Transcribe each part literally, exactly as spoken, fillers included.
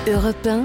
Europe un,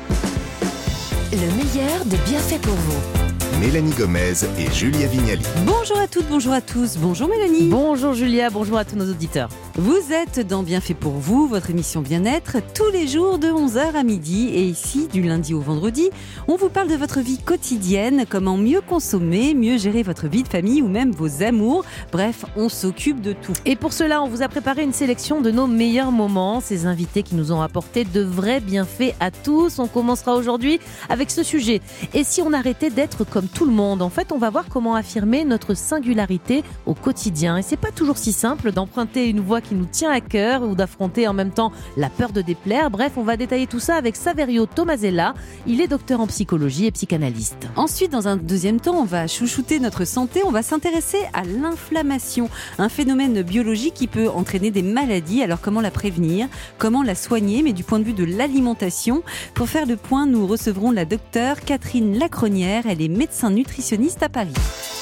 le meilleur de Bienfait pour vous. Mélanie Gomez et Julia Vignali. Bonjour à toutes, bonjour à tous. Bonjour Mélanie. Bonjour Julia, bonjour à tous nos auditeurs. Vous êtes dans Bienfait pour vous, votre émission bien-être, tous les jours de onze heures à midi. Et ici, du lundi au vendredi, on vous parle de votre vie quotidienne, comment mieux consommer, mieux gérer votre vie de famille ou même vos amours. Bref, on s'occupe de tout. Et pour cela, on vous a préparé une sélection de nos meilleurs moments, ces invités qui nous ont apporté de vrais bienfaits à tous. On commencera aujourd'hui avec ce sujet. Et si on arrêtait d'être comme tout le monde? En fait, on va voir comment affirmer notre singularité au quotidien. Et c'est pas toujours si simple d'emprunter une voix qui nous tient à cœur ou d'affronter en même temps la peur de déplaire. Bref, on va détailler tout ça avec Saverio Tomasella. Il est docteur en psychologie et psychanalyste. Ensuite, dans un deuxième temps, on va chouchouter notre santé. On va s'intéresser à l'inflammation, un phénomène biologique qui peut entraîner des maladies. Alors, comment la prévenir? Comment la soigner? Mais du point de vue de l'alimentation. Pour faire le point, nous recevrons la docteure Catherine Lacronière. Elle est médecin nutritionniste à Paris.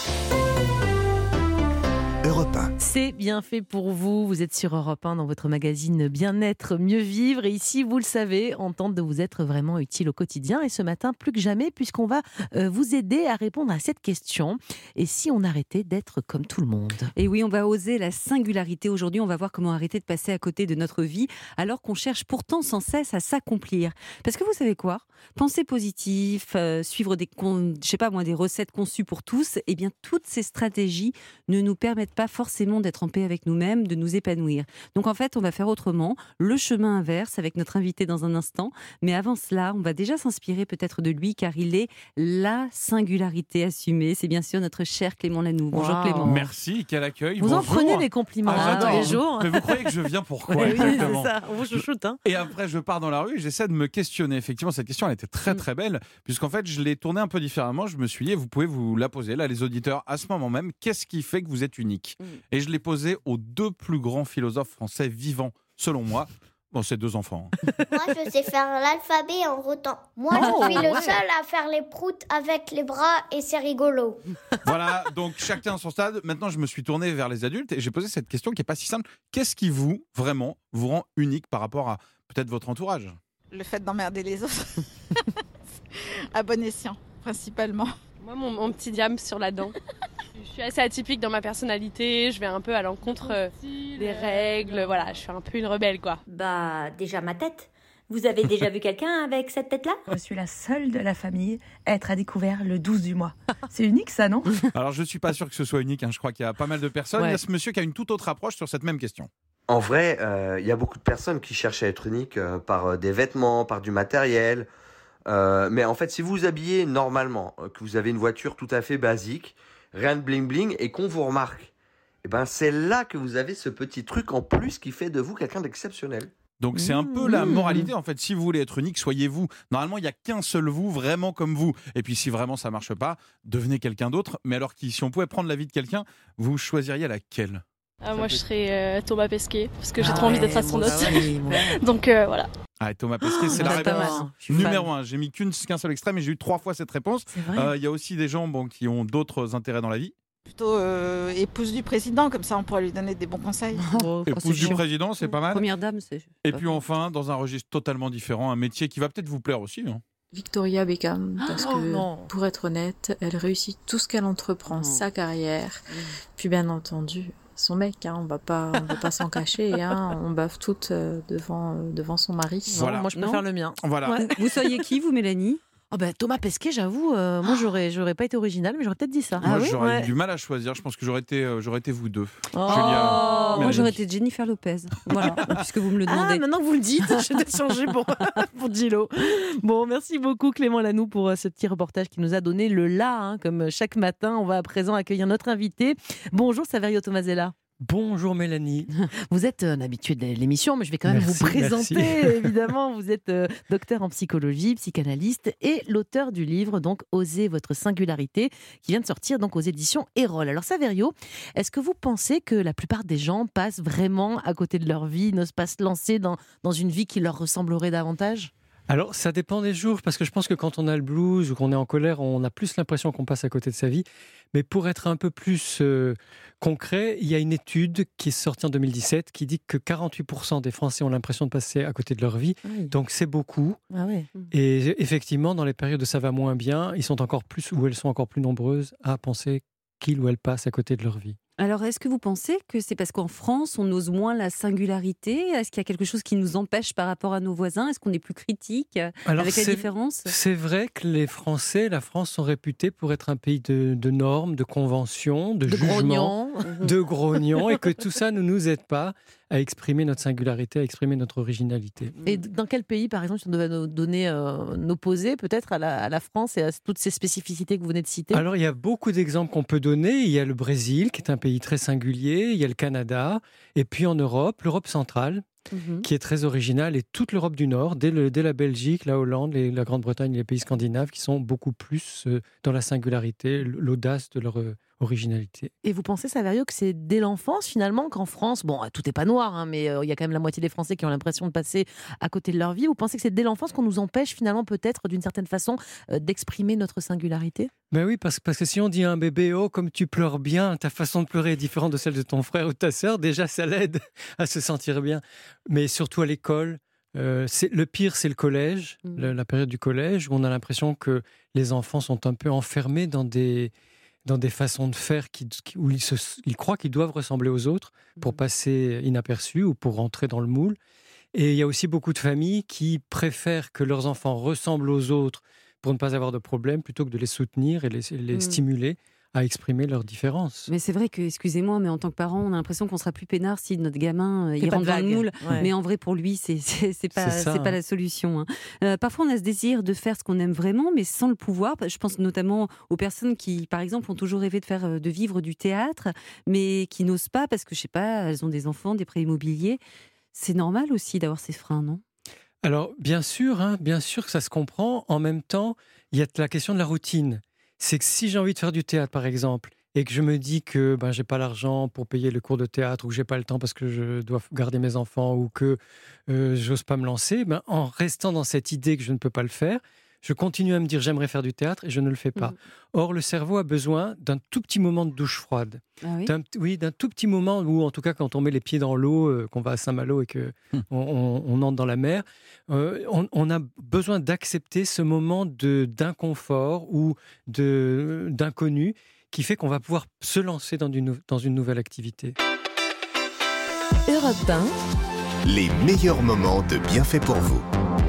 Europe un. C'est bien fait pour vous. Vous êtes sur Europe un dans votre magazine Bien-être, mieux vivre. Et ici, vous le savez, on tente de vous être vraiment utile au quotidien. Et ce matin, plus que jamais, puisqu'on va euh, vous aider à répondre à cette question. Et si on arrêtait d'être comme tout le monde? Et oui, on va oser la singularité. Aujourd'hui, on va voir comment arrêter de passer à côté de notre vie alors qu'on cherche pourtant sans cesse à s'accomplir. Parce que vous savez quoi? Penser positif, euh, suivre des, con... je sais pas moi, des recettes conçues pour tous, eh bien, toutes ces stratégies ne nous permettent pas forcément d'être en paix avec nous-mêmes, de nous épanouir. Donc en fait, on va faire autrement, le chemin inverse avec notre invité dans un instant. Mais avant cela, on va déjà s'inspirer peut-être de lui car il est la singularité assumée. C'est bien sûr notre cher Clément Lanoux. Bonjour Wow. Clément. Merci, quel accueil. Vous en bonjour. prenez des compliments Ah, hein, tous j'adore. les jours. Mais vous croyez que je viens pourquoi Oui, exactement? c'est ça, on vous chouchoute. Hein. Et après, je pars dans la rue et j'essaie de me questionner. Effectivement, cette question, elle était très très belle, puisqu'en fait, je l'ai tournée un peu différemment. Je me suis dit, vous pouvez vous la poser, là, les auditeurs, à ce moment même, qu'est-ce qui fait que vous êtes unique? Mm. Et je l'ai posée aux deux plus grands philosophes français vivants, selon moi. Bon, c'est deux enfants. Moi, je sais faire l'alphabet en rotant. Moi, Oh, je suis le ouais. seul à faire les proutes avec les bras et c'est rigolo. Voilà, donc chacun à son stade. Maintenant, je me suis tourné vers les adultes et j'ai posé cette question qui n'est pas si simple. Qu'est-ce qui vous, vraiment, vous rend unique par rapport à peut-être votre entourage? Le fait d'emmerder les autres. À bon escient, principalement. Moi, mon, mon petit diable sur la dent. Je suis assez atypique dans ma personnalité, je vais un peu à l'encontre euh, des règles, voilà, je suis un peu une rebelle, quoi. Bah, déjà ma tête. Vous avez déjà vu quelqu'un avec cette tête-là? Je suis la seule de la famille à être à découvert le douze du mois. C'est unique ça, non? Alors, je ne suis pas sûr que ce soit unique. Hein. Je crois qu'il y a pas mal de personnes. Ouais. Il y a ce monsieur qui a une toute autre approche sur cette même question. En vrai, euh, il y a beaucoup de personnes qui cherchent à être uniques euh, par euh, des vêtements, par du matériel. Euh, mais en fait, si vous vous habillez normalement, euh, que vous avez une voiture tout à fait basique, rien de bling-bling, et qu'on vous remarque, eh ben, c'est là que vous avez ce petit truc en plus qui fait de vous quelqu'un d'exceptionnel. Donc, c'est un peu la moralité. En fait, si vous voulez être unique, soyez vous. Normalement, il n'y a qu'un seul vous, vraiment comme vous. Et puis, si vraiment ça ne marche pas, devenez quelqu'un d'autre. Mais alors, qui, si on pouvait prendre la vie de quelqu'un, vous choisiriez laquelle? Ah, moi, je serais euh, Thomas Pesquet, parce que j'ai Ah trop envie ouais, d'être astronaute. moi aussi, moi. Donc euh, voilà. Ah, et Thomas Pesquet, c'est la Ah, pas réponse. mal. Je suis Numéro fan. un. J'ai mis qu'une, qu'un seul extrait, mais j'ai eu trois fois cette réponse. C'est vrai. Euh, Il y a aussi des gens bon, qui ont d'autres intérêts dans la vie. Plutôt euh, épouse du président, comme ça on pourrait lui donner des bons conseils. Oh, Épouse c'est du chiant. président, c'est pas mal. Première dame, c'est... Et puis enfin, dans un registre totalement différent, un métier qui va peut-être vous plaire aussi. Hein. Victoria Beckham, parce Oh, que, non. pour être honnête, elle réussit tout ce qu'elle entreprend, Non. sa carrière, puis bien entendu, son mec, hein, on va pas, on va pas s'en cacher, hein, on baffe toutes euh, devant, euh, devant son mari. Non, Voilà. moi, je Non. préfère le mien. Voilà. Ouais. Vous seriez qui, vous, Mélanie? Oh ben, Thomas Pesquet, j'avoue, euh, moi, j'aurais, j'aurais pas été originale, mais j'aurais peut-être dit ça. Moi, Ah oui j'aurais Ouais. eu du mal à choisir. Je pense que j'aurais été, euh, j'aurais été vous deux. Oh. Julia, Moi, Mélanie. j'aurais été Jennifer Lopez. Voilà, puisque vous me le Ah, demandez. maintenant que vous le dites, je vais changer pour, pour Gillo. Bon, merci beaucoup Clément Lanoux pour euh, ce petit reportage qui nous a donné le là, hein, comme chaque matin. On va à présent accueillir notre invité. Bonjour Saverio Tomasella. Bonjour Mélanie. Vous êtes un habitué de l'émission, mais je vais quand même Merci, vous présenter. merci. Évidemment, vous êtes euh, docteur en psychologie, psychanalyste et l'auteur du livre donc Osez votre singularité, qui vient de sortir donc aux éditions Erol. Alors Saverio, est-ce que vous pensez que la plupart des gens passent vraiment à côté de leur vie, n'osent pas se lancer dans, dans une vie qui leur ressemblerait davantage ? Alors, ça dépend des jours, parce que je pense que quand on a le blues ou qu'on est en colère, on a plus l'impression qu'on passe à côté de sa vie. Mais pour être un peu plus euh, concret, il y a une étude qui est sortie en deux mille dix-sept qui dit que quarante-huit pour cent des Français ont l'impression de passer à côté de leur vie. Oui. Donc, c'est beaucoup. Ah ouais. Et effectivement, dans les périodes où ça va moins bien, ils sont encore plus, ou elles sont encore plus nombreuses à penser qu'ils ou elles passent à côté de leur vie. Alors, est-ce que vous pensez que c'est parce qu'en France, on ose moins la singularité? Est-ce qu'il y a quelque chose qui nous empêche par rapport à nos voisins? Est-ce qu'on est plus critique Alors, avec la c'est- différence? C'est vrai que les Français, la France, sont réputés pour être un pays de, de normes, de conventions, de, De jugements, grognons. de grognons, et que tout ça ne nous aide pas à exprimer notre singularité, à exprimer notre originalité. Et dans quel pays, par exemple, si on devait nous donner euh, un opposé peut-être à la, à la France et à toutes ces spécificités que vous venez de citer? Alors, il y a beaucoup d'exemples qu'on peut donner. Il y a le Brésil, qui est un pays très singulier. Il y a le Canada. Et puis en Europe, l'Europe centrale, Mhm. qui est très originale, et toute l'Europe du Nord, dès, le- dès la Belgique, la Hollande, les- la Grande-Bretagne, les pays scandinaves, qui sont beaucoup plus euh, dans la singularité, l'audace de leur euh, originalité. Et vous pensez, Saverio, que c'est dès l'enfance, finalement, qu'en France, bon, tout n'est pas noir, hein, mais euh, il y a quand même la moitié des Français qui ont l'impression de passer à côté de leur vie. Vous pensez que c'est dès l'enfance qu'on nous empêche, finalement, peut-être, d'une certaine façon, euh, d'exprimer notre singularité? Ben oui, parce, parce que si on dit à un bébé, oh, comme tu pleures bien, ta façon de pleurer est différente de celle de ton frère ou de ta sœur, déjà, ça l'aide à se sentir bien. Mais surtout à l'école, euh, c'est, le pire, c'est le collège, Mhm. le- la période du collège, où on a l'impression que les enfants sont un peu enfermés dans des, dans des façons de faire qui, qui- où ils, se, ils croient qu'ils doivent ressembler aux autres pour Mhm. passer inaperçus ou pour rentrer dans le moule. Et il y a aussi beaucoup de familles qui préfèrent que leurs enfants ressemblent aux autres pour ne pas avoir de problème, plutôt que de les soutenir et les, les Mm. stimuler à exprimer leurs différences. Mais c'est vrai que, excusez-moi, mais en tant que parent, on a l'impression qu'on sera plus peinard si notre gamin euh, Qu'il y il a pas rentre de dans le vague. moule. Ouais. Mais en vrai, pour lui, c'est c'est c'est pas C'est ça, c'est pas hein. la solution, hein. Euh, parfois, on a ce désir de faire ce qu'on aime vraiment, mais sans le pouvoir. Je pense notamment aux personnes qui, par exemple, ont toujours rêvé de faire euh, de vivre du théâtre, mais qui n'osent pas parce que je sais pas, elles ont des enfants, des prêts immobiliers. C'est normal aussi d'avoir ces freins, non? Alors, bien sûr, hein, bien sûr que ça se comprend. En même temps, il y a la question de la routine. C'est que si j'ai envie de faire du théâtre, par exemple, et que je me dis que ben, j'ai pas l'argent pour payer le cours de théâtre, ou que j'ai pas le temps parce que je dois garder mes enfants, ou que euh, j'ose pas me lancer, ben, en restant dans cette idée que je ne peux pas le faire, je continue à me dire j'aimerais faire du théâtre et je ne le fais pas. Mhm. Or, le cerveau a besoin d'un tout petit moment de douche froide. Ah oui. D'un, oui, d'un tout petit moment où, en tout cas, quand on met les pieds dans l'eau, euh, qu'on va à Saint-Malo et qu'on on, on entre dans la mer, euh, on, on a besoin d'accepter ce moment de, d'inconfort ou de, d'inconnu qui fait qu'on va pouvoir se lancer dans une, dans une nouvelle activité. Europe un, Les meilleurs moments de Bienfait pour vous.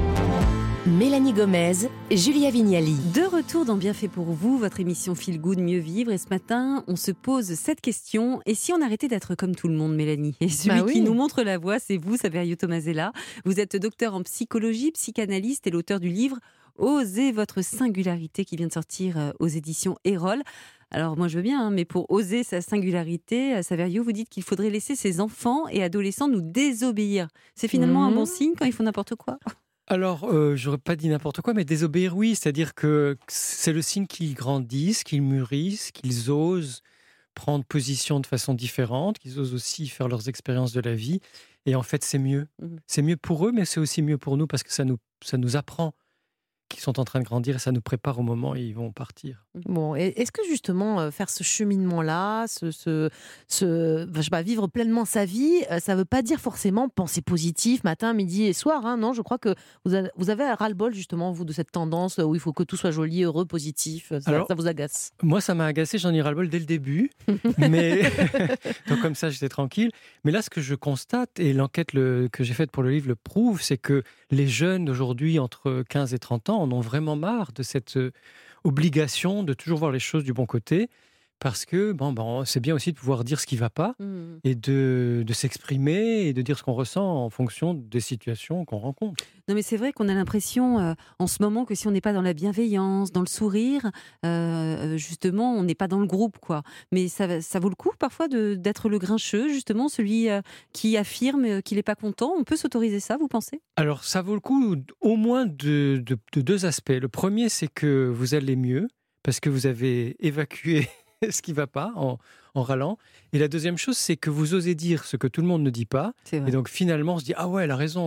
Mélanie Gomez, Julia Vignali. De retour dans Bien fait pour vous, votre émission Feel Good, Mieux Vivre. Et ce matin, on se pose cette question. Et si on arrêtait d'être comme tout le monde, Mélanie? Et celui Bah oui. qui nous montre la voie, c'est vous, Saverio Tomasella. Vous êtes docteur en psychologie, psychanalyste et l'auteur du livre Osez votre singularité qui vient de sortir euh, aux éditions Erol. Alors moi je veux bien, hein, mais pour oser sa singularité, euh, Saverio, vous dites qu'il faudrait laisser ses enfants et adolescents nous désobéir. C'est finalement un Mhm. bon signe quand ils font n'importe quoi? Alors, euh, j'aurais pas dit n'importe quoi, mais désobéir, oui. C'est-à-dire que c'est le signe qu'ils grandissent, qu'ils mûrissent, qu'ils osent prendre position de façon différente, qu'ils osent aussi faire leurs expériences de la vie. Et en fait, c'est mieux. Mhm. C'est mieux pour eux, mais c'est aussi mieux pour nous parce que ça nous, ça nous apprend qu'ils sont en train de grandir et ça nous prépare au moment où ils vont partir. Bon, et est-ce que justement euh, faire ce cheminement-là, ce, ce, ce- enfin, je sais pas, vivre pleinement sa vie, euh, ça ne veut pas dire forcément penser positif matin, midi et soir, hein, non? Je crois que vous avez, vous avez un ras-le-bol justement, vous, de cette tendance où il faut que tout soit joli, heureux, positif. Ça, Alors, ça vous agace? Moi, ça m'a agacé, j'en ai ras-le-bol dès le début. mais Donc comme ça, j'étais tranquille. Mais là, ce que je constate, et l'enquête le- que j'ai faite pour le livre le prouve, c'est que les jeunes d'aujourd'hui, entre quinze et trente ans, en ont vraiment marre de cette euh, obligation de toujours voir les choses du bon côté. Parce que bon, bon, c'est bien aussi de pouvoir dire ce qui ne va pas Mhm. et de, de s'exprimer et de dire ce qu'on ressent en fonction des situations qu'on rencontre. Non, mais c'est vrai qu'on a l'impression euh, en ce moment que si on n'est pas dans la bienveillance, dans le sourire, euh, justement, on n'est pas dans le groupe, quoi. Mais ça, ça vaut le coup parfois de, d'être le grincheux, justement, celui euh, qui affirme euh, qu'il n'est pas content. On peut s'autoriser ça, vous pensez? Alors, ça vaut le coup au moins de, de- de deux aspects. Le premier, c'est que vous allez mieux parce que vous avez évacué ce qui ne va pas en, en râlant. Et la deuxième chose, c'est que vous osez dire ce que tout le monde ne dit pas. C'est vrai. Et donc, finalement, on se dit « Ah ouais, elle a raison.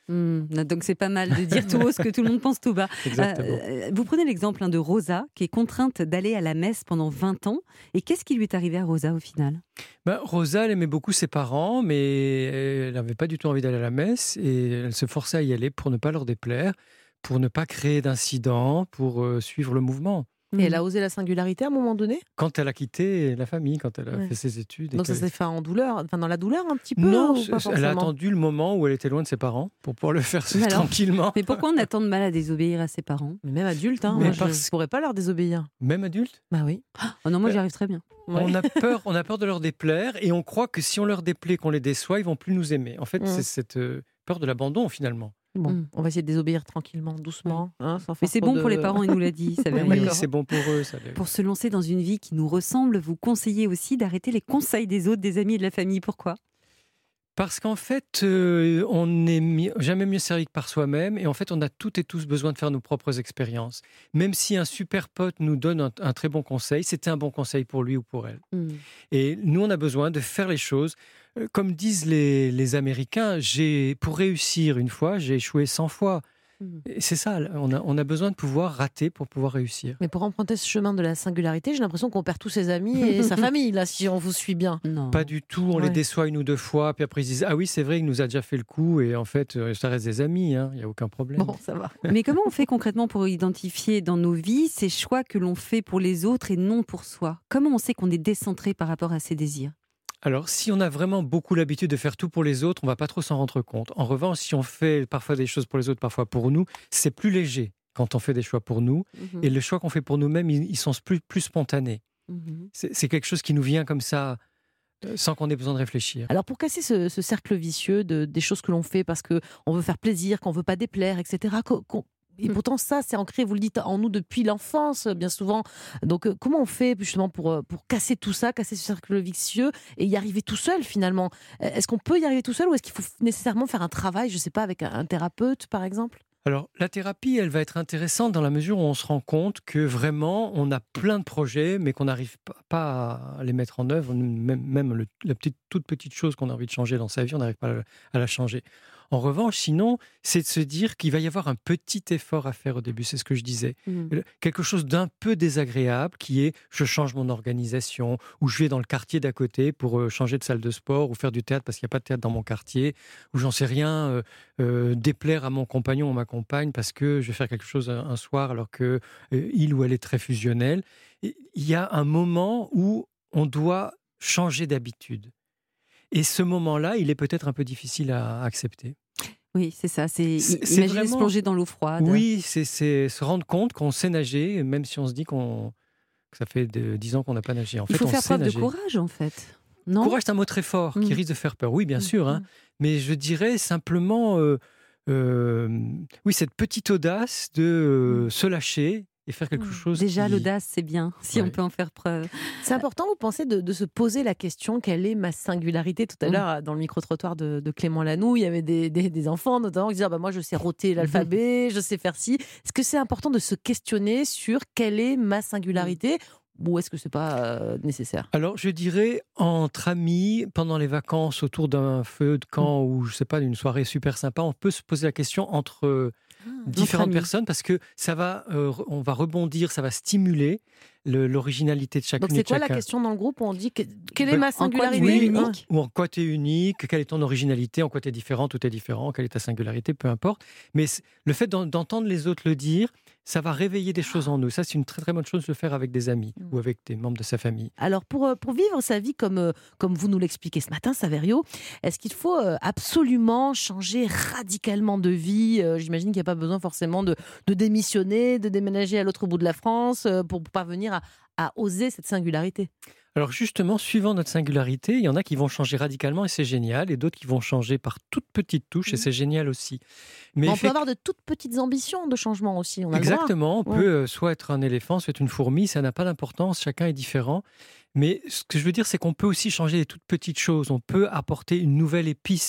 Mmh, donc c'est pas mal de dire tout haut ce que tout le monde pense tout bas. Exactement. Euh, vous prenez l'exemple hein, de Rosa, qui est contrainte d'aller à la messe pendant vingt ans. Et qu'est-ce qui lui est arrivé à Rosa au final ? Ben, Rosa, elle aimait beaucoup ses parents, mais elle n'avait pas du tout envie d'aller à la messe et elle se forçait à y aller pour ne pas leur déplaire, pour ne pas créer d'incidents, pour euh, suivre le mouvement. Et elle a osé la singularité à un moment donné ? Quand elle a quitté la famille, quand elle a Ouais. fait ses études. et Donc ça qu'elle- s'est fait en douleur, enfin dans la douleur un petit peu Non, ou pas elle a forcément attendu le moment où elle était loin de ses parents pour pouvoir le faire Mais alors tranquillement. Mais pourquoi on attend de mal à désobéir à ses parents ? Mais même adulte, hein, Mais moi, je parce- ne pourrais pas leur désobéir. Même adulte, Bah oui. Oh non, moi j'y Euh, arrive très bien. on a peur, on a peur de leur déplaire et on croit que si on leur déplaît, qu'on les déçoit, ils vont plus nous aimer. En fait, Mm. c'est cette euh, peur de l'abandon finalement. Bon, Mm. on va essayer de désobéir tranquillement, doucement. Hein, sans Mais faire c'est trop bon de- pour les parents, il nous l'a dit. Ça va Oui, bien. c'est bon pour eux. Ça les- Pour se lancer dans une vie qui nous ressemble, vous conseillez aussi d'arrêter les conseils des autres, des amis et de la famille. Pourquoi ? Parce qu'en fait, euh, on n'est mi- jamais mieux servi que par soi-même et en fait, on a toutes et tous besoin de faire nos propres expériences. Même si un super pote nous donne un, un très bon conseil, c'était un bon conseil pour lui ou pour elle. Et nous, on a besoin de faire les choses. Euh, Comme disent les, les Américains, j'ai, pour réussir une fois, j'ai échoué cent fois. Et c'est ça, on a, on a besoin de pouvoir rater pour pouvoir réussir. Mais pour emprunter ce chemin de la singularité, j'ai l'impression qu'on perd tous ses amis et sa famille, là, si on vous suit bien. Non. Pas du tout, on Ouais. les déçoit une ou deux fois, puis après ils disent « Ah oui, c'est vrai, il nous a déjà fait le coup » et en fait, euh, ça reste des amis, hein, il n'y a aucun problème. Bon, ça va. Mais comment on fait concrètement pour identifier dans nos vies ces choix que l'on fait pour les autres et non pour soi ? Comment on sait qu'on est décentré par rapport à ses désirs ? Alors, si on a vraiment beaucoup l'habitude de faire tout pour les autres, on va pas trop s'en rendre compte. En revanche, si on fait parfois des choses pour les autres, parfois pour nous, c'est plus léger quand on fait des choix pour nous. Mhm. Et les choix qu'on fait pour nous-mêmes, ils, ils sont plus, plus spontanés. Mhm. C'est c'est quelque chose qui nous vient comme ça, euh, sans qu'on ait besoin de réfléchir. Alors pour casser ce, ce cercle vicieux de, des choses que l'on fait parce qu'on veut faire plaisir, qu'on veut pas déplaire, et cetera. qu'o- qu'o- Et pourtant, ça, c'est ancré, vous le dites, en nous depuis l'enfance, bien souvent. Donc, euh, comment on fait justement pour, euh, pour casser tout ça, casser ce cercle vicieux et y arriver tout seul finalement ? Euh, Est-ce qu'on peut y arriver tout seul ou est-ce qu'il faut nécessairement faire un travail, je sais pas, avec un, un thérapeute, par exemple ? Alors, la thérapie, elle va être intéressante dans la mesure où on se rend compte que vraiment, on a plein de projets, mais qu'on n'arrive pas, pas à les mettre en œuvre. Même, même le- la petite, toute petite chose qu'on a envie de changer dans sa vie, on n'arrive pas à, la- à la changer. En revanche, sinon, c'est de se dire qu'il va y avoir un petit effort à faire au début, c'est ce que je disais. Mhm. Quelque chose d'un peu désagréable qui est je change mon organisation ou je vais dans le quartier d'à côté pour euh, changer de salle de sport ou faire du théâtre parce qu'il n'y a pas de théâtre dans mon quartier ou j'en sais rien, euh, euh, déplaire à mon compagnon ou ma compagne parce que je vais faire quelque chose un, un soir alors que euh, il ou elle est très fusionnel. Et il y a un moment où on doit changer d'habitude. Et ce moment-là, il est peut-être un peu difficile à accepter. Oui, c'est ça. C'est C'est- c'est imaginer se vraiment- plonger dans l'eau froide. Oui, c'est c'est se rendre compte qu'on sait nager, même si on se dit qu'on que ça fait de- dix ans qu'on n'a pas nagé. En Il fait, faut on faire sait preuve nager. de courage, en fait. Non ? Courage, c'est un mot très fort qui Mm. risque de faire peur. Oui, bien Mm. sûr. Hein. Mais je dirais simplement, euh, euh, oui, cette petite audace de euh, se lâcher et faire quelque chose. Déjà, qui- l'audace, c'est bien, si on Ouais. peut en faire preuve. C'est important, vous pensez, de, de se poser la question quelle est ma singularité ? Tout à Mhm. l'heure, dans le micro-trottoir de, de Clément Lanoux, il y avait des, des- des enfants notamment qui disaient ah bah, moi, je sais roter l'alphabet, je sais faire ci. Est-ce que c'est important de se questionner sur quelle est ma singularité ou est-ce que c'est pas euh, nécessaire ? Alors, je dirais entre amis, pendant les vacances, autour d'un feu de camp ou je sais pas, d'une soirée super sympa, on peut se poser la question entre euh, différentes amis. personnes parce que ça va, euh, re- on va rebondir, ça va stimuler le- l'originalité de chacune Donc et c'est de quoi la chacun. question dans le groupe où on dit que- quelle est Ben, ma en quoi tu singularité es Hein unique ou en quoi tu es unique, quelle est ton originalité, en quoi tu es différent, tout est différent, quelle est ta singularité, peu importe. Mais c- le fait d'en- d'entendre les autres le dire, ça va réveiller des choses en nous. Ça, c'est une très très bonne chose de le faire avec des amis ou avec des membres de sa famille. Alors, pour, euh, pour vivre sa vie comme, euh, comme vous nous l'expliquez ce matin, Saverio, est-ce qu'il faut euh, absolument changer radicalement de vie ? Euh, J'imagine qu'il n'y a pas besoin forcément de, de démissionner, de déménager à l'autre bout de la France euh, pour parvenir à, à oser cette singularité. Alors justement, suivant notre singularité, il y en a qui vont changer radicalement et c'est génial, et d'autres qui vont changer par toutes petites touches et c'est génial aussi. Mais on peut effect- avoir de toutes petites ambitions de changement aussi. On a le droit. Exactement, on Ouais. peut euh, soit être un éléphant, soit être une fourmi, ça n'a pas d'importance, chacun est différent. Mais ce que je veux dire, c'est qu'on peut aussi changer des toutes petites choses, on peut apporter une nouvelle épice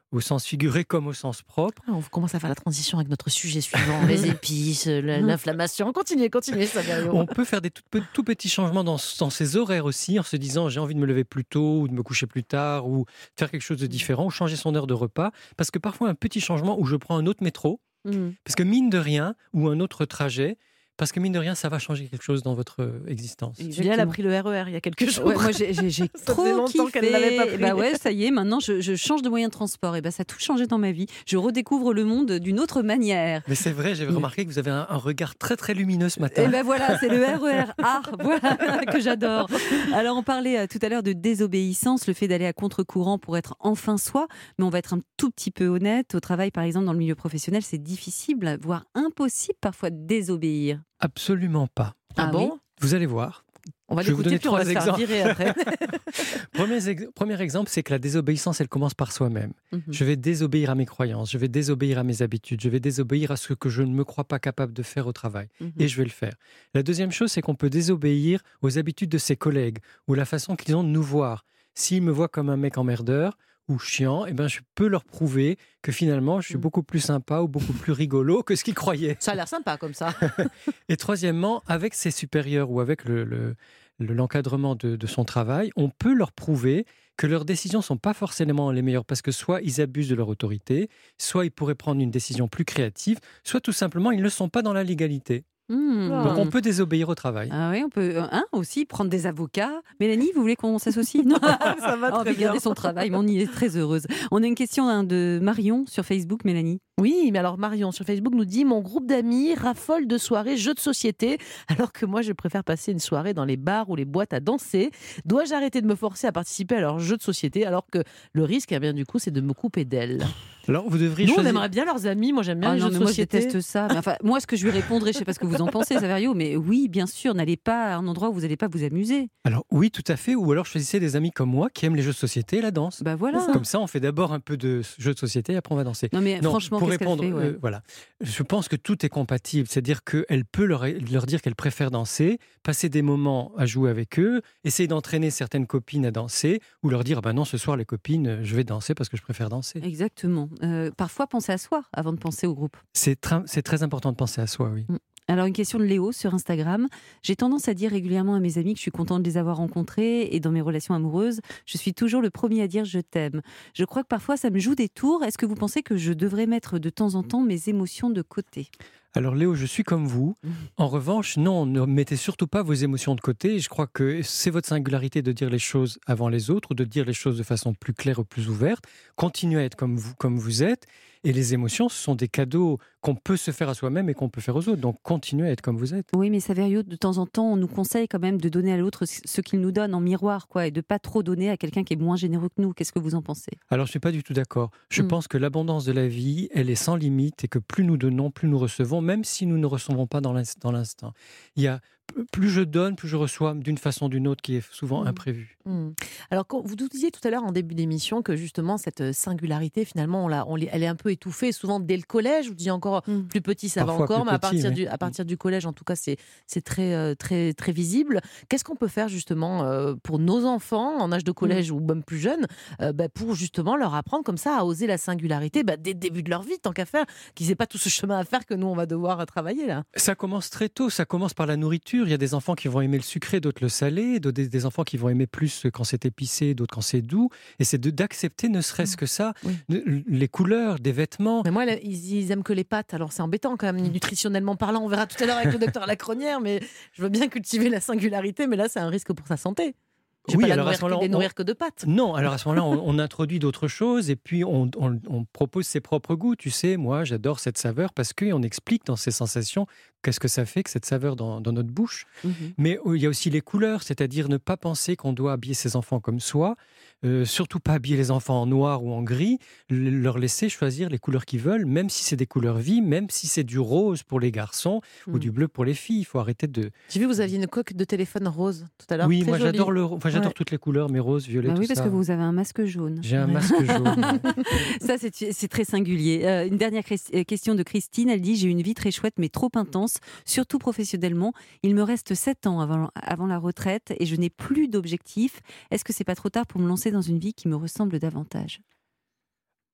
au sens figuré comme au sens propre. On commence à faire la transition avec notre sujet suivant, les épices, l'inflammation. Continuez, continuez, Saverio. On peut faire des tout, tout petits changements dans, dans ses horaires aussi, en se disant j'ai envie de me lever plus tôt ou de me coucher plus tard ou faire quelque chose de différent ou changer son heure de repas. Parce que parfois un petit changement où je prends un autre métro, mmh. parce que mine de rien, ou un autre trajet, parce que mine de rien, ça va changer quelque chose dans votre existence. Julia, elle a pris le R E R il y a quelques jours. Ouais, moi, j'ai, j'ai, j'ai trop kiffé. Qu'elle l'avait pas pris. Bah ouais, ça y est, maintenant, je, je change de moyen de transport. Et bah, ça a tout changé dans ma vie. Je redécouvre le monde d'une autre manière. Mais c'est vrai, j'ai remarqué que vous avez un, un regard très très lumineux ce matin. Et ben voilà, c'est le R E R A, voilà, que j'adore. Alors, on parlait euh, tout à l'heure de désobéissance, le fait d'aller à contre-courant pour être enfin soi. Mais on va être un tout petit peu honnête. Au travail, par exemple, dans le milieu professionnel, c'est difficile, voire impossible parfois de désobéir. Absolument pas. Ah, ah bon oui. Vous allez voir. On va Je vais vous donner puis on va trois se faire virer après. premier, ex- premier exemple, c'est que la désobéissance, elle commence par soi-même. Mm-hmm. Je vais désobéir à mes croyances, je vais désobéir à mes habitudes, je vais désobéir à ce que je ne me crois pas capable de faire au travail. Mm-hmm. Et je vais le faire. La deuxième chose, c'est qu'on peut désobéir aux habitudes de ses collègues ou la façon qu'ils ont de nous voir. S'ils me voient comme un mec emmerdeur ou chiant, eh ben je peux leur prouver que finalement, je suis beaucoup plus sympa ou beaucoup plus rigolo que ce qu'ils croyaient. Ça a l'air sympa comme ça. Et troisièmement, avec ses supérieurs ou avec le, le, le, l'encadrement de, de son travail, on peut leur prouver que leurs décisions ne sont pas forcément les meilleures parce que soit ils abusent de leur autorité, soit ils pourraient prendre une décision plus créative, soit tout simplement ils ne sont pas dans la légalité. Mmh. Donc on peut désobéir au travail. Ah oui, on peut hein, aussi prendre des avocats. Mélanie, vous voulez qu'on s'associe? Non, ça va très on va bien. garder son travail, mais on y est très heureuse. On a une question hein, de Marion sur Facebook, Mélanie. Oui, mais alors Marion sur Facebook nous dit « Mon groupe d'amis raffole de soirées jeux de société, alors que moi je préfère passer une soirée dans les bars ou les boîtes à danser. Dois-je arrêter de me forcer à participer à leurs jeux de société alors que le risque, eh bien, du coup, c'est de me couper d'elles ?» Alors vous devriez Nous, choisir... on aimerait bien leurs amis. Moi, j'aime bien ah les non, jeux de moi, société. Je déteste ça. Mais enfin, moi, ce que je lui répondrais, je ne sais pas ce que vous en pensez, Saverio, mais oui, bien sûr, n'allez pas à un endroit où vous n'allez pas vous amuser. Alors oui, tout à fait. Ou alors choisissez des amis comme moi qui aiment les jeux de société et la danse. Bah voilà. Comme ça, on fait d'abord un peu de jeux de société et après on va danser. Non mais non, franchement, pour qu'est-ce répondre, qu'elle fait, ouais. euh, voilà. Je pense que tout est compatible. C'est-à-dire qu'elle peut leur, leur dire qu'elle préfère danser, passer des moments à jouer avec eux, essayer d'entraîner certaines copines à danser, ou leur dire, ah ben non, ce soir les copines, je vais danser parce que je préfère danser. Exactement. Euh, parfois, penser à soi avant de penser au groupe. C'est, tra- c'est très important de penser à soi, oui. Mmh. Alors, une question de Léo sur Instagram. J'ai tendance à dire régulièrement à mes amis que je suis contente de les avoir rencontrés et dans mes relations amoureuses, je suis toujours le premier à dire je t'aime. Je crois que parfois ça me joue des tours. Est-ce que vous pensez que je devrais mettre de temps en temps mes émotions de côté ? Alors Léo, je suis comme vous. En revanche, non, ne mettez surtout pas vos émotions de côté. Je crois que c'est votre singularité de dire les choses avant les autres ou de dire les choses de façon plus claire ou plus ouverte. Continuez à être comme vous, comme vous êtes. Et les émotions, ce sont des cadeaux qu'on peut se faire à soi-même et qu'on peut faire aux autres. Donc, continuez à être comme vous êtes. Oui, mais Saverio, de temps en temps, on nous conseille quand même de donner à l'autre ce qu'il nous donne en miroir, quoi, et de pas trop donner à quelqu'un qui est moins généreux que nous. Qu'est-ce que vous en pensez ? Alors, je ne suis pas du tout d'accord. Je Mm. pense que l'abondance de la vie, elle est sans limite et que plus nous donnons, plus nous recevons, même si nous ne recevons pas dans l'inst- dans l'instant. Il y a plus je donne, plus je reçois d'une façon ou d'une autre qui est souvent Mmh. imprévue. Mmh. Alors, quand vous nous disiez tout à l'heure en début d'émission que justement cette singularité, finalement, on l'a, on l'est- elle est un peu étouffée, souvent dès le collège. Vous disiez encore Mmh. plus petit, ça Parfois va encore, plus mais à petit, partir, oui. du, à partir du collège, en tout cas, c'est, c'est très, euh, très, très visible. Qu'est-ce qu'on peut faire justement euh, pour nos enfants en âge de collège ou même plus jeunes, euh, bah, pour justement leur apprendre comme ça à oser la singularité bah, dès le début de leur vie, tant qu'à faire, qu'ils n'aient pas tout ce chemin à faire que nous, on va devoir travailler là. Ça commence très tôt, ça commence par la nourriture. Il y a des enfants qui vont aimer le sucré, d'autres le salé, d'autres des, des enfants qui vont aimer plus quand c'est épicé, d'autres quand c'est doux. Et c'est de, d'accepter ne serait-ce que ça, Oui. de- les couleurs, des vêtements. Mais moi, là, ils, ils aiment que les pâtes, alors c'est embêtant quand même, nutritionnellement parlant. On verra tout à l'heure avec le docteur Lacronière, mais je veux bien cultiver la singularité, mais là, c'est un risque pour sa santé. Je vais Oui, pas la alors à nourrir ce moment-là, que, les on- nourrir que de pâtes. Non, alors à ce moment-là, on, on introduit d'autres choses et puis on, on- on propose ses propres goûts. Tu sais, moi, j'adore cette saveur parce qu'on explique dans ces sensations qu'est-ce que ça fait que cette saveur dans, dans notre bouche. Mmh. Mais euh, il y a aussi les couleurs, c'est-à-dire ne pas penser qu'on doit habiller ses enfants comme soi, euh, surtout pas habiller les enfants en noir ou en gris, le- leur laisser choisir les couleurs qu'ils veulent, même si c'est des couleurs vives, même si c'est du rose pour les garçons ou Mm. du bleu pour les filles. Il faut arrêter de... J'ai vu, vous aviez une coque de téléphone rose tout à l'heure. Oui, très moi jolie. j'adore le, enfin j'adore Ouais. toutes les couleurs, mais rose, violet, Bah tout oui, parce ça. que vous avez un masque jaune. J'ai un masque jaune. Ça, c'est, c'est très singulier. Euh, une dernière cres- euh, question de Christine. Elle dit « J'ai une vie très chouette, mais trop intense, surtout professionnellement. Il me reste sept ans avant, avant la retraite et je n'ai plus d'objectif. Est-ce que c'est pas trop tard pour me lancer dans une vie qui me ressemble davantage ?»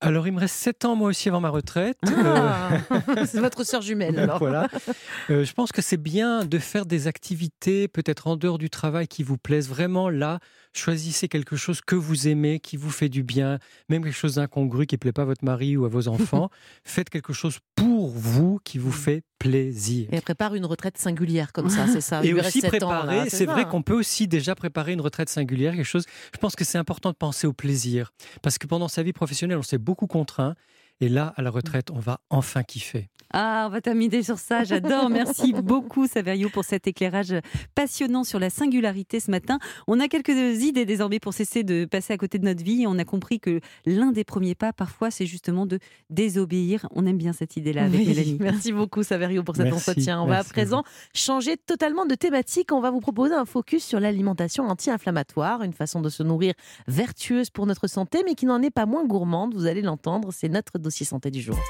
Alors, il me reste sept ans, moi aussi, avant ma retraite. Ah, euh... c'est votre sœur jumelle, alors. Voilà. Euh, je pense que c'est bien de faire des activités, peut-être en dehors du travail, qui vous plaisent. Vraiment, là, choisissez quelque chose que vous aimez, qui vous fait du bien, même quelque chose d'incongru qui ne plaît pas à votre mari ou à vos enfants. Faites quelque chose pour vous qui vous fait plaisir. Et prépare une retraite singulière comme ça, c'est ça. Et aussi préparer, ans, là, c'est, c'est vrai qu'on peut aussi déjà préparer une retraite singulière, quelque chose. Je pense que c'est important de penser au plaisir. Parce que pendant sa vie professionnelle, on s'est beaucoup contraint. Et là, à la retraite, on va enfin kiffer. Ah, on va terminer sur ça, j'adore. Merci beaucoup, Saverio, pour cet éclairage passionnant sur la singularité ce matin. On a quelques idées désormais pour cesser de passer à côté de notre vie. Et on a compris que l'un des premiers pas, parfois, c'est justement de désobéir. On aime bien cette idée-là avec oui, Mélanie. Merci beaucoup, Saverio, pour cet merci, entretien. On va à présent changer totalement de thématique. On va vous proposer un focus sur l'alimentation anti-inflammatoire, une façon de se nourrir vertueuse pour notre santé, mais qui n'en est pas moins gourmande. Vous allez l'entendre, c'est notre dossier santé du jour.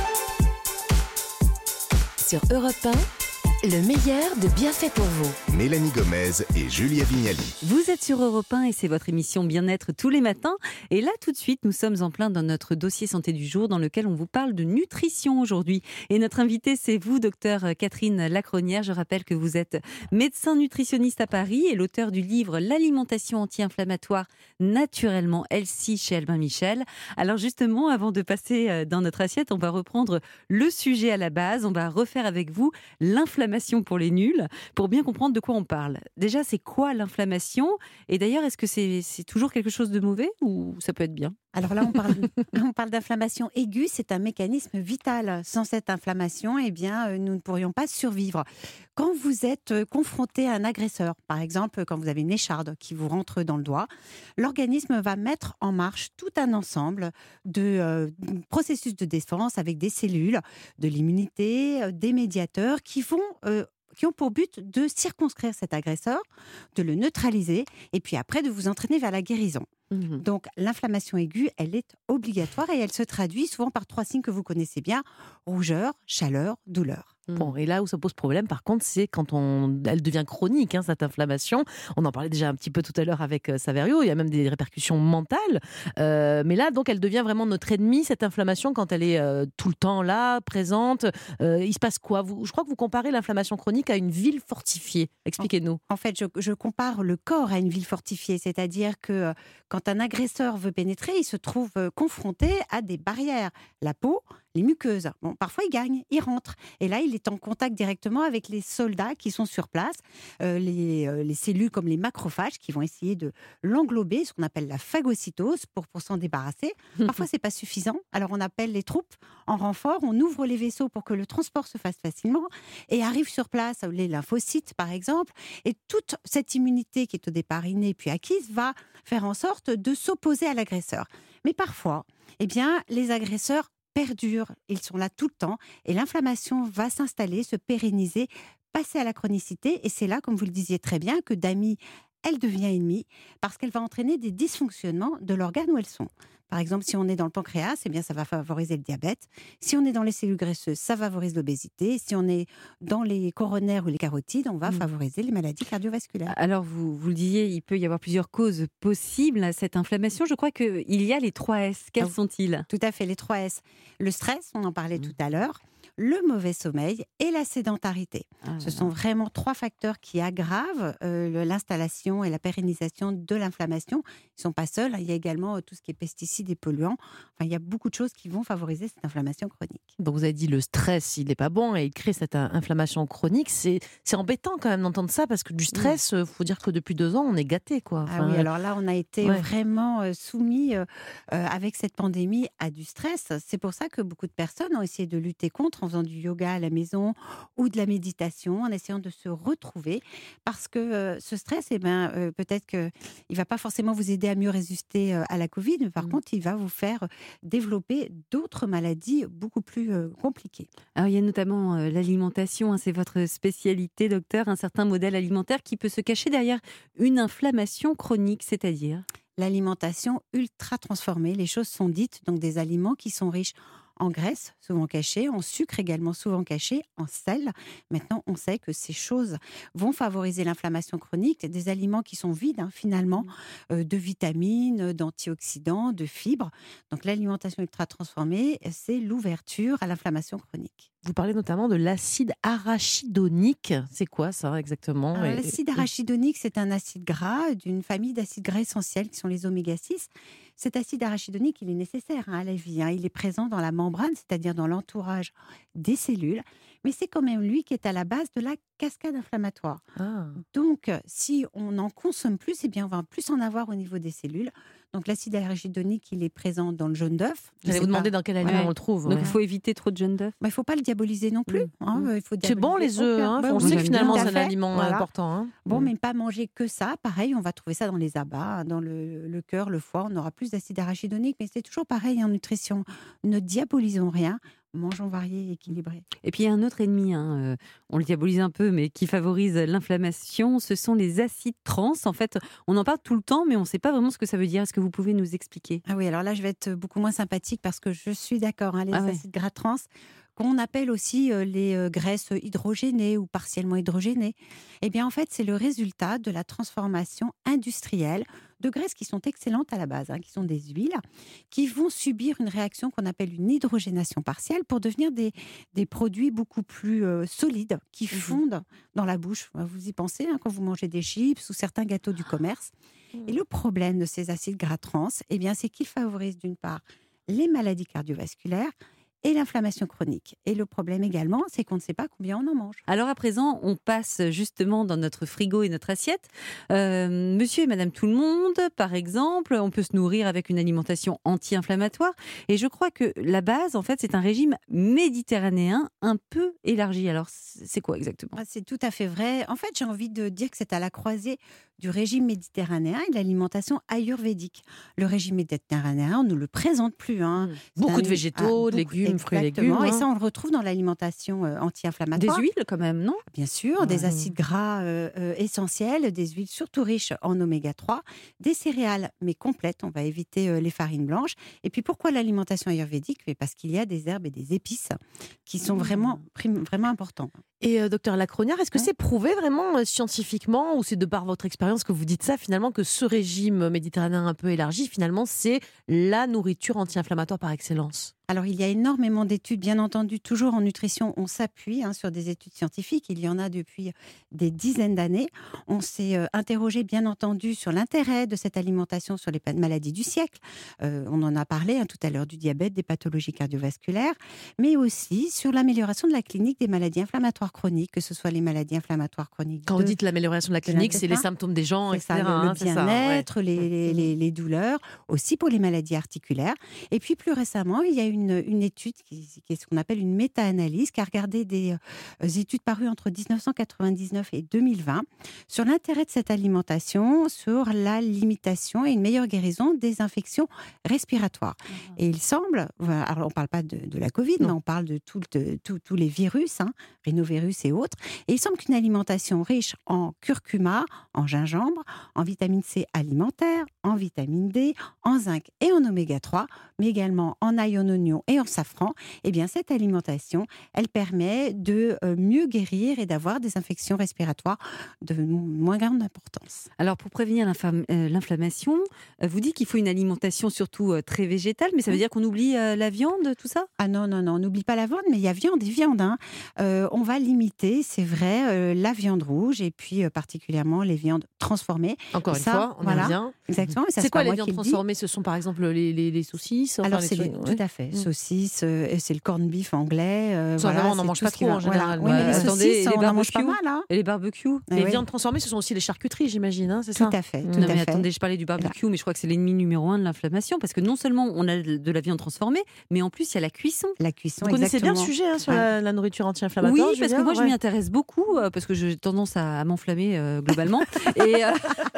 Sur Europe un, le meilleur de Bienfait pour vous. Mélanie Gomez et Julia Vignali. Vous êtes sur Europe un et c'est votre émission Bien-être tous les matins. Et là, tout de suite, nous sommes en plein dans notre dossier santé du jour dans lequel on vous parle de nutrition aujourd'hui. Et notre invitée, c'est vous, docteur Catherine Lacronière. Je rappelle que vous êtes médecin nutritionniste à Paris et l'auteur du livre L'alimentation anti-inflammatoire naturellement healthy chez Albin Michel. Alors justement, avant de passer dans notre assiette, on va reprendre le sujet à la base. On va refaire avec vous l'inflammation pour les nuls, pour bien comprendre de quoi on parle. Déjà, c'est quoi l'inflammation ? Et d'ailleurs, est-ce que c'est, c'est toujours quelque chose de mauvais ou ça peut être bien ? Alors là, on parle, on parle d'inflammation aiguë, c'est un mécanisme vital. Sans cette inflammation, eh bien, nous ne pourrions pas survivre. Quand vous êtes confronté à un agresseur, par exemple, quand vous avez une écharde qui vous rentre dans le doigt, l'organisme va mettre en marche tout un ensemble de euh, processus de défense avec des cellules, de l'immunité, euh, des médiateurs qui vont... Euh, qui ont pour but de circonscrire cet agresseur, de le neutraliser, et puis après de vous entraîner vers la guérison. Mmh. Donc l'inflammation aiguë, elle est obligatoire et elle se traduit souvent par trois signes que vous connaissez bien, rougeur, chaleur, douleur. Bon, et là où ça pose problème, par contre, c'est quand on, elle devient chronique, hein, cette inflammation. On en parlait déjà un petit peu tout à l'heure avec euh, Saverio. Il y a même des répercussions mentales. Euh, mais là, donc, elle devient vraiment notre ennemie, cette inflammation, quand elle est euh, tout le temps là, présente. Euh, il se passe quoi ? vous, Je crois que vous comparez l'inflammation chronique à une ville fortifiée. Expliquez-nous. En, en fait, je, je compare le corps à une ville fortifiée. C'est-à-dire que euh, quand un agresseur veut pénétrer, il se trouve euh, confronté à des barrières. La peau, les muqueuses. Bon, parfois, il gagne, il rentre. Et là, il est en contact directement avec les soldats qui sont sur place, euh, les, euh, les cellules comme les macrophages qui vont essayer de l'englober, ce qu'on appelle la phagocytose, pour, pour s'en débarrasser. Parfois, ce n'est pas suffisant. Alors, on appelle les troupes en renfort, on ouvre les vaisseaux pour que le transport se fasse facilement et arrivent sur place les lymphocytes, par exemple. Et toute cette immunité qui est au départ innée puis acquise va faire en sorte de s'opposer à l'agresseur. Mais parfois, eh bien, les agresseurs perdurent, ils sont là tout le temps et l'inflammation va s'installer, se pérenniser, passer à la chronicité et c'est là, comme vous le disiez très bien, que d'amie, elle devient ennemie parce qu'elle va entraîner des dysfonctionnements de l'organe où elles sont. Par exemple, si on est dans le pancréas, eh bien, ça va favoriser le diabète. Si on est dans les cellules graisseuses, ça favorise l'obésité. Si on est dans les coronaires ou les carotides, on va mmh. favoriser les maladies cardiovasculaires. Alors, vous, vous le disiez, il peut y avoir plusieurs causes possibles à cette inflammation. Je crois qu'il y a les trois S. Quels ah, sont-ils ? Tout à fait, les trois S. Le stress, on en parlait mmh. tout à l'heure. Le mauvais sommeil et la sédentarité. Ah, Ce sont vraiment trois facteurs qui aggravent euh, l'installation et la pérennisation de l'inflammation. Ils ne sont pas seuls, hein. Il y a également euh, tout ce qui est pesticides et polluants. Enfin, il y a beaucoup de choses qui vont favoriser cette inflammation chronique. Donc vous avez dit le stress, il n'est pas bon et il crée cette inflammation chronique. C'est, c'est embêtant quand même d'entendre ça parce que du stress, il oui. faut dire que depuis deux ans, on est gâtés, quoi. Enfin, ah oui, alors là, on a été ouais. vraiment euh, soumis euh, euh, avec cette pandémie à du stress. C'est pour ça que beaucoup de personnes ont essayé de lutter contre en faisant du yoga à la maison ou de la méditation, en essayant de se retrouver, parce que euh, ce stress, eh ben, euh, peut-être qu'il ne va pas forcément vous aider à mieux résister euh, à la Covid, mais par mmh. contre, il va vous faire développer d'autres maladies beaucoup plus euh, compliquées. Alors, il y a notamment euh, l'alimentation, hein, c'est votre spécialité, docteur, un certain modèle alimentaire qui peut se cacher derrière une inflammation chronique, c'est-à-dire ? L'alimentation ultra transformée, les choses sont dites, donc des aliments qui sont riches en graisse, souvent cachée, en sucre également souvent caché, en sel. Maintenant, on sait que ces choses vont favoriser l'inflammation chronique, des aliments qui sont vides hein, finalement, euh, de vitamines, d'antioxydants, de fibres. Donc l'alimentation ultra transformée, c'est l'ouverture à l'inflammation chronique. Vous parlez notamment de l'acide arachidonique. C'est quoi ça exactement? Alors, Et- l'acide et- arachidonique, c'est un acide gras d'une famille d'acides gras essentiels qui sont les oméga six. Cet acide arachidonique, il est nécessaire hein, à la vie. hein. Il est présent dans la membrane, c'est-à-dire dans l'entourage des cellules. Mais c'est quand même lui qui est à la base de la cascade inflammatoire. Ah. Donc, si on en consomme plus, eh bien, on va plus en avoir au niveau des cellules. Donc, l'acide arachidonique, il est présent dans le jaune d'œuf. J'allais Je vous sais demander pas. dans quel aliment Ouais. on le trouve. Donc ouais. il faut éviter trop de jaune d'œuf. Bah, il ne faut pas le diaboliser non plus. hein. Il faut C'est bon diaboliser les œufs, aucun- hein. Bah On oui, sait que j'aime finalement bien. c'est Tout un à fait. aliment Voilà. important. hein. Bon, Mm. mais pas manger que ça. Pareil, on va trouver ça dans les abats, hein, dans le, le cœur, le foie. On aura plus d'acide arachidonique, mais c'est toujours pareil en nutrition. Ne diabolisons rien. Mangeons variés et équilibrés. Et puis il y a un autre ennemi, hein, euh, on le diabolise un peu, mais qui favorise l'inflammation, ce sont les acides trans. En fait, on en parle tout le temps, mais on ne sait pas vraiment ce que ça veut dire. Est-ce que vous pouvez nous expliquer? Ah oui, alors là, je vais être beaucoup moins sympathique parce que je suis d'accord. hein, les Ah ouais. acides gras trans, qu'on appelle aussi euh, les euh, graisses hydrogénées ou partiellement hydrogénées, eh bien, en fait, c'est le résultat de la transformation industrielle de graisses qui sont excellentes à la base, hein, qui sont des huiles, qui vont subir une réaction qu'on appelle une hydrogénation partielle pour devenir des, des produits beaucoup plus euh, solides, qui fondent dans la bouche. Vous y pensez hein, quand vous mangez des chips ou certains gâteaux du commerce. Et le problème de ces acides gras trans, eh bien, c'est qu'ils favorisent d'une part les maladies cardiovasculaires et l'inflammation chronique. Et le problème également, c'est qu'on ne sait pas combien on en mange. Alors à présent, on passe justement dans notre frigo et notre assiette. Euh, monsieur et madame tout le monde, par exemple, on peut se nourrir avec une alimentation anti-inflammatoire. Et je crois que la base, en fait, c'est un régime méditerranéen un peu élargi. Alors c'est quoi exactement? Ah, c'est tout à fait vrai. En fait, j'ai envie de dire que c'est à la croisée du régime méditerranéen et de l'alimentation ayurvédique. Le régime méditerranéen, on ne le présente plus. Hein. C'est Beaucoup un- de végétaux, ah, de légumes, fruits et exactement. légumes, Et hein. ça, on le retrouve dans l'alimentation euh, Des anti-inflammatoire. huiles quand même, non? Bien sûr, des acides gras euh, euh, essentiels, des huiles surtout riches en oméga trois, des céréales mais complètes, on va éviter euh, les farines blanches. Et puis pourquoi l'alimentation ayurvédique? Mais parce qu'il y a des herbes et des épices qui sont vraiment, prim- vraiment importants. Et euh, docteur Lacronière, est-ce que c'est prouvé vraiment euh, scientifiquement, ou c'est de par votre expérience que vous dites ça, finalement, que ce régime méditerranéen un peu élargi, finalement, c'est la nourriture anti-inflammatoire par excellence? Alors, il y a énormément d'études, bien entendu, toujours en nutrition, on s'appuie hein, sur des études scientifiques. Il y en a depuis des dizaines d'années. On s'est euh, interrogé, bien entendu, sur l'intérêt de cette alimentation sur les pa- maladies du siècle. Euh, on en a parlé hein, tout à l'heure du diabète, des pathologies cardiovasculaires, mais aussi sur l'amélioration de la clinique des maladies inflammatoires chroniques, que ce soit les maladies inflammatoires chroniques. Quand de- vous dites l'amélioration de la de clinique, c'est les l'intestin. symptômes des gens, C'est ça, et cetera. le, le hein, c'est ça, bien-être, ouais. les, les, les douleurs, aussi pour les maladies articulaires. Et puis plus récemment, il y a une, une étude qui, qui est ce qu'on appelle une méta-analyse, qui a regardé des euh, études parues entre dix-neuf cent quatre-vingt-dix-neuf et deux mille vingt sur l'intérêt de cette alimentation, sur la limitation et une meilleure guérison des infections respiratoires. Et il semble, voilà, alors on ne parle pas de, de la Covid, mais on parle de tous de, tout- tous les virus, hein, rhinovirus et autres. Et il semble qu'une alimentation riche en curcuma, en gingembre, en vitamine C alimentaire, en vitamine D, en zinc et en oméga trois, mais également en ail, en oignon et en safran, eh bien cette alimentation, elle permet de euh, mieux guérir et d'avoir des infections respiratoires de moins grande importance. Alors, pour prévenir l'infam- euh, l'inflammation, euh, vous dites qu'il faut une alimentation surtout euh, très végétale, mais ça veut dire qu'on oublie euh, la viande, tout ça? Ah non, non, non, on n'oublie pas la viande, mais il y a viande et viande. Hein. Euh, on va limiter, c'est vrai, euh, la viande rouge et puis euh, particulièrement les viandes transformées. Encore Et une ça, fois, on voilà, en vient. Exactement. et ça, C'est quoi pas les moi viandes qui le dis. transformées? Ce sont par exemple les, les, les saucisses, enfin, Alors, les c'est trucs- les- ouais. tout à fait. Mm. Saucisses, euh, et c'est le corned beef anglais. euh, Ça, voilà, vraiment, on n'en c'est mange tout pas ce qui trop, va- en général. Voilà. Oui, mais les Ouais. Attendez, saucisses, et les on en mange pas barbecues mal. Hein. Et les barbecues? Ah Les oui. viandes transformées, ce sont aussi les charcuteries, j'imagine, hein, c'est Tout ça? à fait, Mm. tout Non à mais fait. attendez, je parlais du barbecue, mais je crois que c'est l'ennemi numéro un de l'inflammation, parce que non seulement on a de la viande transformée, mais en plus il y a la cuisson. La cuisson, Vous connaissez bien le exactement. sujet hein, sur Ouais. la, la nourriture Oui, anti-inflammatoire? parce que Julien, moi je ouais. m'y intéresse beaucoup, euh, parce que j'ai tendance à, à m'enflammer euh, globalement. Et, euh,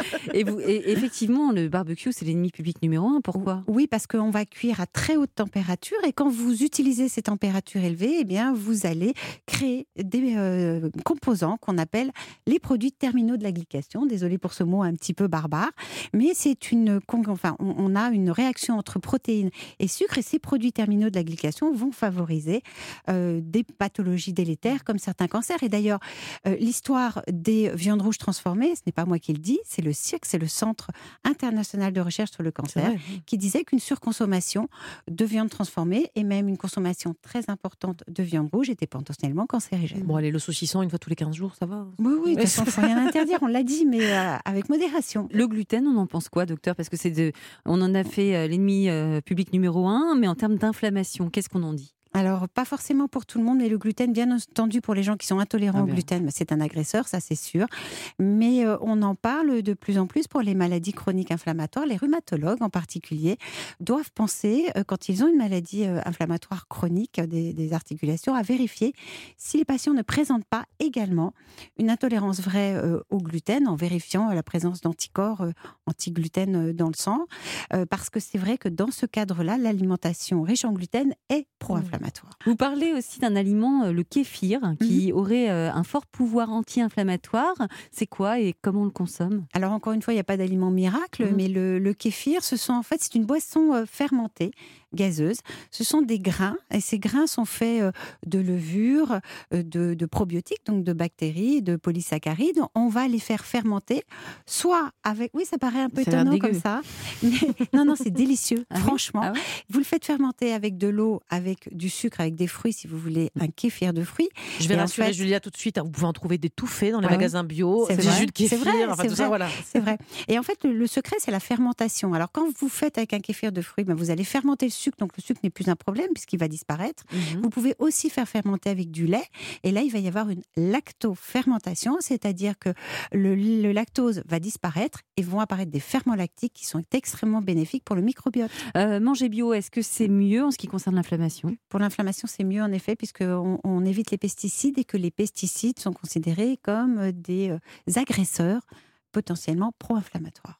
Et, vous, et effectivement, le barbecue, c'est l'ennemi public numéro un. Pourquoi ? Oui, parce qu'on va cuire à très haute température et quand vous utilisez ces températures élevées, eh bien, vous allez créer des euh, composants qu'on appelle les produits terminaux de la glycation. Désolée pour ce mot un petit peu barbare, mais c'est une, enfin, on, on a une réaction entre protéines et sucre et ces produits terminaux de la glycation vont favoriser euh, des pathologies délétères comme certains cancers. Et d'ailleurs, euh, l'histoire des viandes rouges transformées, ce n'est pas moi qui le dis, c'est le C I R C, c'est le Centre international de recherche sur le cancer, vrai, oui. qui disait qu'une surconsommation de viande transformée et même une consommation très importante de viande rouge était potentiellement cancérigène. Bon, allez, le saucisson une fois tous les quinze jours, ça va ? Oui, oui, de toute façon, il ne faut rien interdire, on l'a dit, mais euh, avec modération. Le gluten, on en pense quoi, docteur ? Parce que c'est de, on en a fait euh, l'ennemi euh, public numéro un, mais en termes d'inflammation, qu'est-ce qu'on en dit ? Alors, pas forcément pour tout le monde, mais le gluten, bien entendu, pour les gens qui sont intolérants ah au gluten, c'est un agresseur, ça c'est sûr. Mais euh, on en parle de plus en plus pour les maladies chroniques inflammatoires. Les rhumatologues, en particulier, doivent penser, euh, quand ils ont une maladie euh, inflammatoire chronique des, des articulations, à vérifier si les patients ne présentent pas également une intolérance vraie euh, au gluten, en vérifiant euh, la présence d'anticorps euh, anti-gluten euh, dans le sang. Euh, parce que c'est vrai que dans ce cadre-là, l'alimentation riche en gluten est pro-inflammatoire. Vous parlez aussi d'un aliment, le kéfir, qui mmh. aurait un fort pouvoir anti-inflammatoire. C'est quoi et comment on le consomme ? Alors encore une fois, il n'y a pas d'aliment miracle, mmh. mais le, le kéfir, ce sont en fait c'est une boisson fermentée, gazeuse. Ce sont des grains et ces grains sont faits de levure, de, de probiotiques, donc de bactéries, de polysaccharides. On va les faire fermenter, soit avec... Oui, ça paraît un peu ça étonnant comme ça. Mais non, non, c'est délicieux, ah franchement. Oui ah ouais vous le faites fermenter avec de l'eau, avec du sucre, avec des fruits, si vous voulez, un kéfir de fruits. Je vais et rassurer fait... Julia tout de suite, vous pouvez en trouver des tout faits dans les ouais, magasins bio. C'est, c'est vrai, jus de kéfir, c'est vrai, enfin, c'est tout vrai, ça, voilà. C'est vrai. Et en fait, le, le secret, c'est la fermentation. Alors, quand vous faites avec un kéfir de fruits, ben, vous allez fermenter le sucre, donc le sucre n'est plus un problème puisqu'il va disparaître. Mm-hmm. Vous pouvez aussi faire fermenter avec du lait, et là, il va y avoir une lactofermentation, c'est-à-dire que le, le lactose va disparaître et vont apparaître des ferments lactiques qui sont extrêmement bénéfiques pour le microbiote. Euh, manger bio, est-ce que c'est mieux en ce qui concerne l'inflammation ? Pour l'inflammation, c'est mieux en effet, puisqu'on on évite les pesticides et que les pesticides sont considérés comme des euh, agresseurs potentiellement pro-inflammatoires.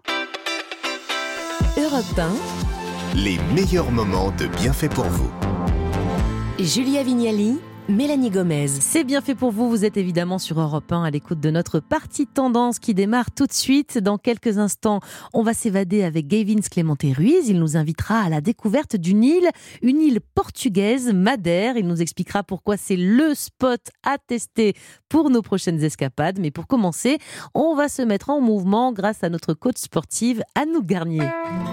Europe un. Les meilleurs moments de Bienfait pour vous. Julia Vignali, Mélanie Gomez. C'est bien fait pour vous, vous êtes évidemment sur Europe un à l'écoute de notre partie tendance qui démarre tout de suite. Dans quelques instants, on va s'évader avec Gavin Clémenté-Ruiz. Il nous invitera à la découverte d'une île, une île portugaise, Madère. Il nous expliquera pourquoi c'est le spot à tester pour nos prochaines escapades. Mais pour commencer, on va se mettre en mouvement grâce à notre coach sportive Anouk Garnier.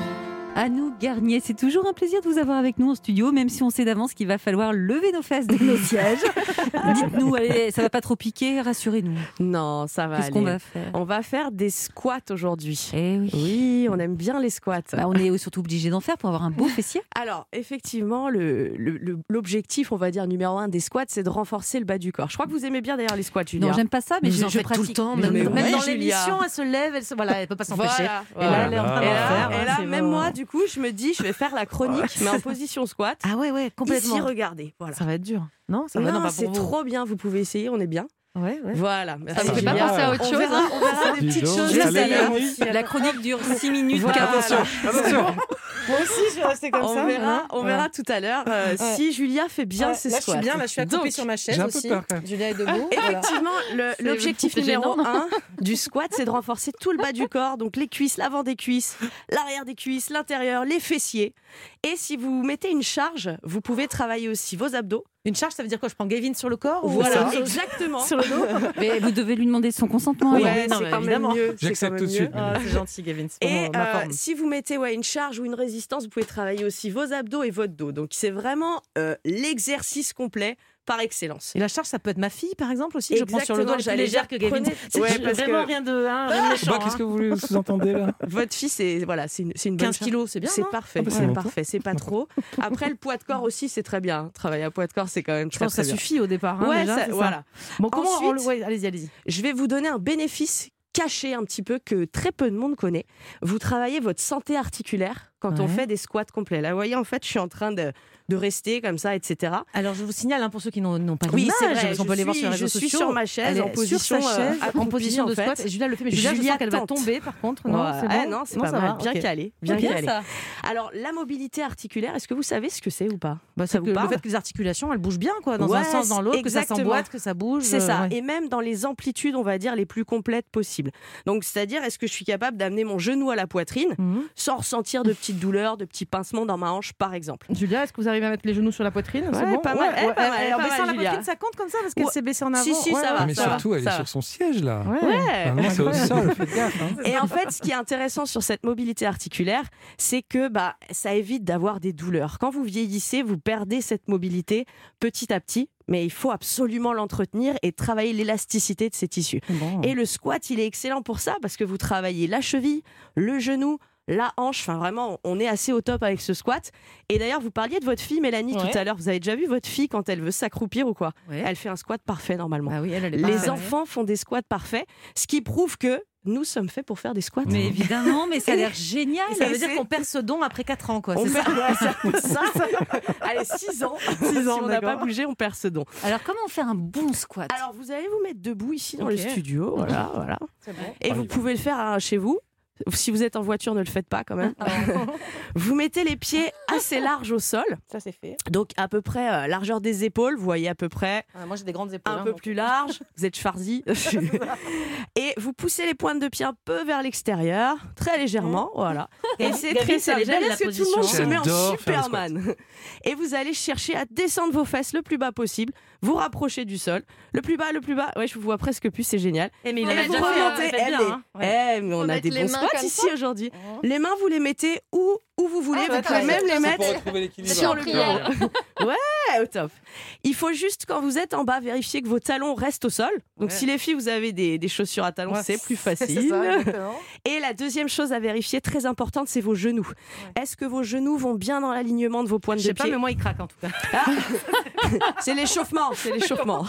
Anouk Garnier, c'est toujours un plaisir de vous avoir avec nous en studio, même si on sait d'avance qu'il va falloir lever nos fesses de nos sièges. Dites-nous, allez, ça va pas trop piquer, rassurez-nous. Non, ça va Qu'est-ce aller. qu'on va faire ? On va faire des squats aujourd'hui. Eh oui. Oui, on aime bien les squats. Bah, on est surtout obligé d'en faire pour avoir un beau fessier. Alors, effectivement, le, le, le, l'objectif, on va dire, numéro un des squats, c'est de renforcer le bas du corps. Je crois que vous aimez bien d'ailleurs les squats, Julia. Non, j'aime pas ça, mais je, je, je pratique tout le temps. Mais même mais même ouais, dans l'émission, Julia. elle se lève, elle se... voilà, elle peut pas s'empêcher. Voilà, voilà. Et là, elle est en train de et là, faire. Et là, c'est même bon. moi, du coup, je me dis, je vais faire la chronique, mais en position squat. Ah ouais, ouais, complètement. Ici, regardez. Voilà. Ça va être dur. Non, ça va non, non, pas c'est pour vous. trop bien. Vous pouvez essayer. On est bien. Ouais, ouais. Voilà. Ça ne fait pas penser à autre chose. On verra, on verra des petites choses. La chronique dure six minutes. Voilà. Attention, attention. Moi aussi, je vais rester comme on ça. Verra, on verra ouais. tout à l'heure euh, ouais. si Julia fait bien ouais. ses là, squats. Là, je suis bien. Là, je suis accroupie sur ma chaise aussi. Peur, Julia est debout. Effectivement, le, l'objectif numéro un du squat, c'est de renforcer tout le bas du corps. Donc les cuisses, l'avant des cuisses, l'arrière des cuisses, l'intérieur, les fessiers. Et si vous mettez une charge, vous pouvez travailler aussi vos abdos. Une charge, ça veut dire quoi ? Je prends Gavin sur le corps ou voilà, exactement. Sur le dos. Mais vous devez lui demander son consentement. Oui, alors. non, c'est quand même mieux. J'accepte tout de suite. Oh, c'est gentil, Gavin. C'est et pour ma euh, forme. Si vous mettez ouais, une charge ou une résistance, vous pouvez travailler aussi vos abdos et votre dos. Donc c'est vraiment euh, l'exercice complet par excellence. Et la charge, ça peut être ma fille, par exemple, aussi. Exactement, je prends sur le dos, elle est plus légère que Gavin. Prenez... C'est ouais, vraiment que... rien de, hein, rien de méchant. Bah, qu'est-ce que vous sous-entendez là ? Votre fille, c'est voilà, c'est une, c'est une bonne quinze kilos, c'est bien. C'est non parfait, ah, bah, c'est, c'est parfait, c'est pas trop. Après, le poids de corps aussi, c'est très bien. Travailler à poids de corps, c'est quand même très, je pense très que ça bien. suffit au départ. Hein, ouais, déjà, ça, c'est voilà. Ça. Bon, comment Ensuite, on... ouais, allez-y, allez-y. Je vais vous donner un bénéfice caché un petit peu que très peu de monde connaît. Vous travaillez votre santé articulaire quand ouais. on fait des squats complets. Là, vous voyez, en fait, je suis en train de de rester comme ça, et cetera. Alors je vous signale, hein, pour ceux qui n'ont, n'ont pas Oui, l'image, c'est vrai, parce qu'on peut je les voir suis- sur les réseaux je suis sociaux. sur ma chaise, Elle est en position, sur sa chaise, euh, en accroupie, position de en fait. squat. Et Julia le fait, mais Julia, je Julia sens qu'elle va tente. tomber par contre. Non, Ouais. c'est Ah bon. non, c'est Non, pas ça mal, va, bien ok. calé, bien Bien calé. ça. Alors la mobilité articulaire, est-ce que vous savez ce que c'est ou pas? Bah, Ça c'est vous que le parle fait que les articulations, elles bougent bien, quoi, dans un Ouais, sens, dans l'autre, que ça exactement. s'emboîte, que ça bouge. C'est euh, ça, ouais. et même dans les amplitudes, on va dire, les plus complètes possibles. Donc, c'est-à-dire, est-ce que je suis capable d'amener mon genou à la poitrine Mhm. sans ressentir de petites douleurs, de petits pincements dans ma hanche, par exemple? Julia, est-ce que vous arrivez à mettre les genoux sur la poitrine? C'est Ouais, bon pas mal, Ouais, eh, ouais, pas mal, elle- en pas baissant mal, la Julia. poitrine, ça compte comme ça parce qu'elle Ouais. s'est baissée en avant. Si, si, ça va. Mais ça va, surtout, elle ça est va. sur son siège là. Ouais. Ouais. Vraiment, c'est au sol, faites gaffe. hein. Et en fait, ce qui est intéressant sur cette mobilité articulaire, c'est que bah, ça évite d'avoir des douleurs. Quand vous vieillissez, vous perdez cette mobilité petit à petit, mais il faut absolument l'entretenir et travailler l'élasticité de ces tissus. Bon. Et le squat, il est excellent pour ça, parce que vous travaillez la cheville, le genou, la hanche, enfin vraiment, on est assez au top avec ce squat. Et d'ailleurs, vous parliez de votre fille Mélanie Ouais. tout à l'heure. Vous avez déjà vu votre fille quand elle veut s'accroupir ou quoi? Ouais. Elle fait un squat parfait normalement. Ah oui, elle, elle est Les parfaite. enfants font des squats parfaits, ce qui prouve que nous sommes faits pour faire des squats. Mais évidemment, mais ça a l'air génial. Et ça veut Et dire c'est- qu'on perd ce don après quatre ans, quoi. On c'est perd ça ouais, ça, ça. Allez, six ans. Si ans, on n'a pas d'accord. bougé, on perd ce don. Alors, comment faire un bon squat? Alors, vous allez vous mettre debout ici dans Ok. le studio. Voilà, voilà. C'est bon. Et vous pouvez le faire hein, chez vous. Si vous êtes en voiture, ne le faites pas quand même. Vous mettez les pieds assez larges au sol. Ça, c'est fait. Donc, à peu près euh, largeur des épaules. Vous voyez à peu près Ah, moi, j'ai des grandes épaules. un hein, peu donc- plus large. Vous êtes Schwarzy. Et vous poussez les pointes de pied un peu vers l'extérieur, très légèrement. Voilà. Et c'est Gabi, très c'est simple. belle, J'aime bien la que tout le monde position. se met en J'adore faire le Superman. Et vous allez chercher à descendre vos fesses le plus bas possible, vous rapprocher du sol. Le plus bas, le plus bas. Ouais, je vous vois presque plus, c'est génial. Eh, mais il Et a vous déjà fait, hein, remontez. faites Eh, bien, mais- hein. Ouais. eh, mais on Faut a mettre des les bons mains squats comme ici ça. aujourd'hui. Les mains, vous les mettez où, où vous voulez. Ah, vous pouvez ouais, même les ça, mettre pour retrouver l'équilibre. sur en le prière. bureau. Ouais, au top. Il faut juste, quand vous êtes en bas, vérifier que vos talons restent au sol. Donc, Ouais. si les filles, vous avez des, des chaussures à talons, Ouais, c'est plus c'est facile. ça, exactement. Et la deuxième chose à vérifier, très importante, c'est vos genoux. Est-ce que vos genoux vont bien dans l'alignement de vos pointes Je de sais pas, pied? mais moi, il craque en tout cas. Ah c'est l'échauffement, c'est l'échauffement.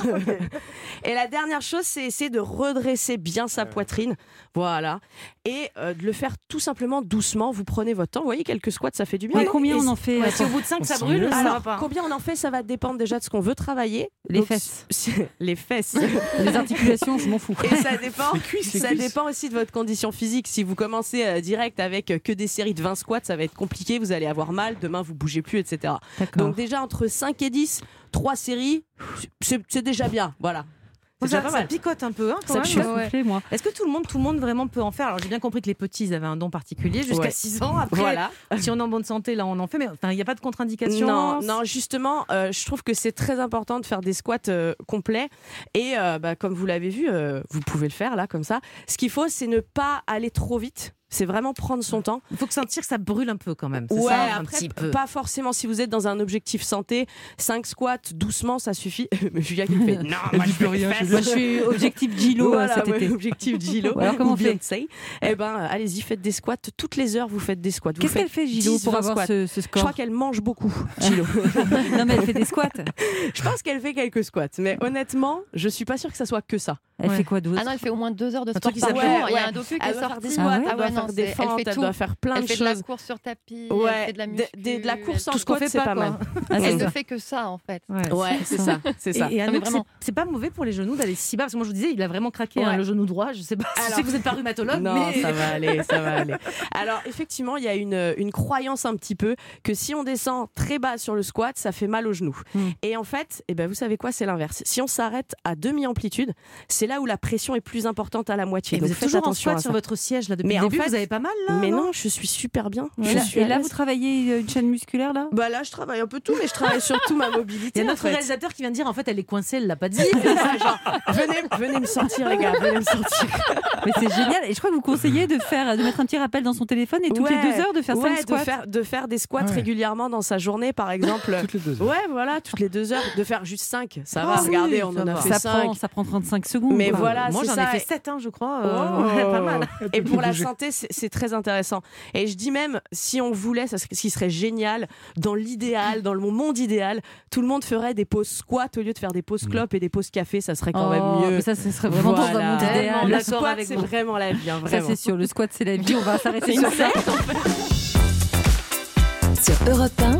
Et la dernière chose, c'est essayer de redresser bien sa poitrine. Voilà. Et euh, de le faire tout simplement doucement. Vous prenez votre temps. Vous voyez, quelques squats, ça fait du bien. Mais non combien Et on en fait? Ouais, si au bout de cinq, On ça sent brûle, mieux. ça Alors, va pas. combien on en fait, ça va dépendre déjà de ce qu'on veut travailler. Les Donc, fesses. c'est- Les fesses. Les articulations, je m'en fous. Et ça dépend, Les cuisses, les ça cuisses. dépend aussi de votre condition physique. Si vous commencez euh, direct avec euh, que des séries de vingt squats, ça va être compliqué. Vous allez avoir mal. Demain, vous bougez plus, et cetera. Donc déjà, entre cinq et dix, trois séries, c'est c'est déjà bien. Voilà. C'est déjà Ça, pas ça mal. picote un peu, hein, quand Ça même. picote. Ouais. Soufflez, moi. Est-ce que tout le monde, tout le monde vraiment peut en faire? Alors j'ai bien compris que les petits ils avaient un don particulier jusqu'à Ouais. six ans. Après, Voilà. si on est en bonne santé, là on en fait, mais enfin, il n'y a pas de contre-indication. Non, non, justement, euh, je trouve que c'est très important de faire des squats euh, complets. Et euh, bah, comme vous l'avez vu, euh, vous pouvez le faire là, comme ça. Ce qu'il faut, c'est ne pas aller trop vite. C'est vraiment prendre son temps. Il faut que sentir que ça brûle un peu quand même. C'est Ouais, ça, un après, petit peu. pas forcément. Si vous êtes dans un objectif santé, cinq squats doucement, ça suffit. Mais Julia qui me fait non, Elle moi dit je plus fais rien, les fesses. Julia. Moi, je suis objectif Gilo Voilà, cet ouais, été. objectif Gilo. Alors, comment Ou on fait? Beyoncé. Eh ben, allez-y, faites des squats. Toutes les heures, vous faites des squats. Vous Qu'est-ce faites qu'elle fait, Gilo, dix, pour vingt avoir squats. ce, ce Je score? crois qu'elle mange beaucoup, Gilo. Non, mais elle fait des squats. Je pense qu'elle fait quelques squats. Mais honnêtement, je suis pas sûre que ça soit que ça. Elle Ouais. fait quoi d'autre? Ah non, elle fait au moins deux heures de Un sport truc qui par s'appelle- jour. Il y ouais. a un docu qui Elle est doit faire sorti. des squats, Ah ouais elle doit ouais, faire non, des c'est- fentes, elle fait elle tout. doit faire plein Elle de fait de la choses. course sur tapis, Ouais, elle fait de la de- muscu. de- de la course en elle- Tout ce qu'on squat, fait c'est pas, pas quoi. mal. Ah, c'est Elle ne ça. fait que ça en fait. Ouais. Ouais, c'est ça, c'est ça. Et, et Non, mais Anouk, vraiment. c'est- c'est pas mauvais pour les genoux d'aller si bas. Parce que moi, je vous disais, il a vraiment craqué hein, Ouais. le genou droit. Je sais pas. Je Alors- sais que vous n'êtes pas rhumatologue, Non, mais ça va aller, ça va aller. Alors, effectivement, il y a une, une croyance un petit peu que si on descend très bas sur le squat, ça fait mal aux genoux. Mm. Et en fait, eh ben, vous savez quoi, c'est l'inverse. Si on s'arrête à demi-amplitude, c'est là où la pression est plus importante à la moitié. Et Donc, vous êtes faites toujours en attention squat à sur ça. votre siège là depuis Mais le en début. fait- Vous avez pas mal là? Mais non, je suis super bien. Et Je là, suis et à là, l'aise. vous travaillez une chaîne musculaire, là? Bah là, je travaille un peu tout, mais je travaille surtout ma mobilité. Il y a en notre fait. réalisateur qui vient de dire en fait elle est coincée, elle l'a pas dit. Genre, venez, venez me sortir, les gars, venez me sortir. Mais c'est génial. Et je crois que vous conseillez de faire, de mettre un petit rappel dans son téléphone et toutes Ouais, les deux heures de faire ouais, cinq squats. de faire, de faire des squats Ouais. régulièrement dans sa journée, par exemple. Toutes les deux heures. Ouais, voilà, toutes les deux heures. De faire juste cinq, ça Ah va. oui, Regardez, on ça en a va. fait Ça prend, cinq. ça prend trente-cinq secondes. Mais quoi. voilà, Moi c'est j'en ça. ai fait sept, hein, je crois. Euh, Oh. ouais, pas mal. Et pour la bouger. santé, c'est c'est très intéressant. Et je dis même, si on voulait, ça, serait- ce qui serait génial, dans l'idéal, dans le monde idéal, tout le monde ferait des pauses squats au lieu de faire des pauses clopes et des pauses café, ça serait quand Oh, même mieux. mais ça, ce serait vraiment dans un Voilà. monde idéal. Le D'accord squat, avec c'est vous. vraiment la vie, hein, Ça, vraiment. c'est sûr. Le squat, c'est la vie. On va s'arrêter C'est sur une ça. Sur Europe un,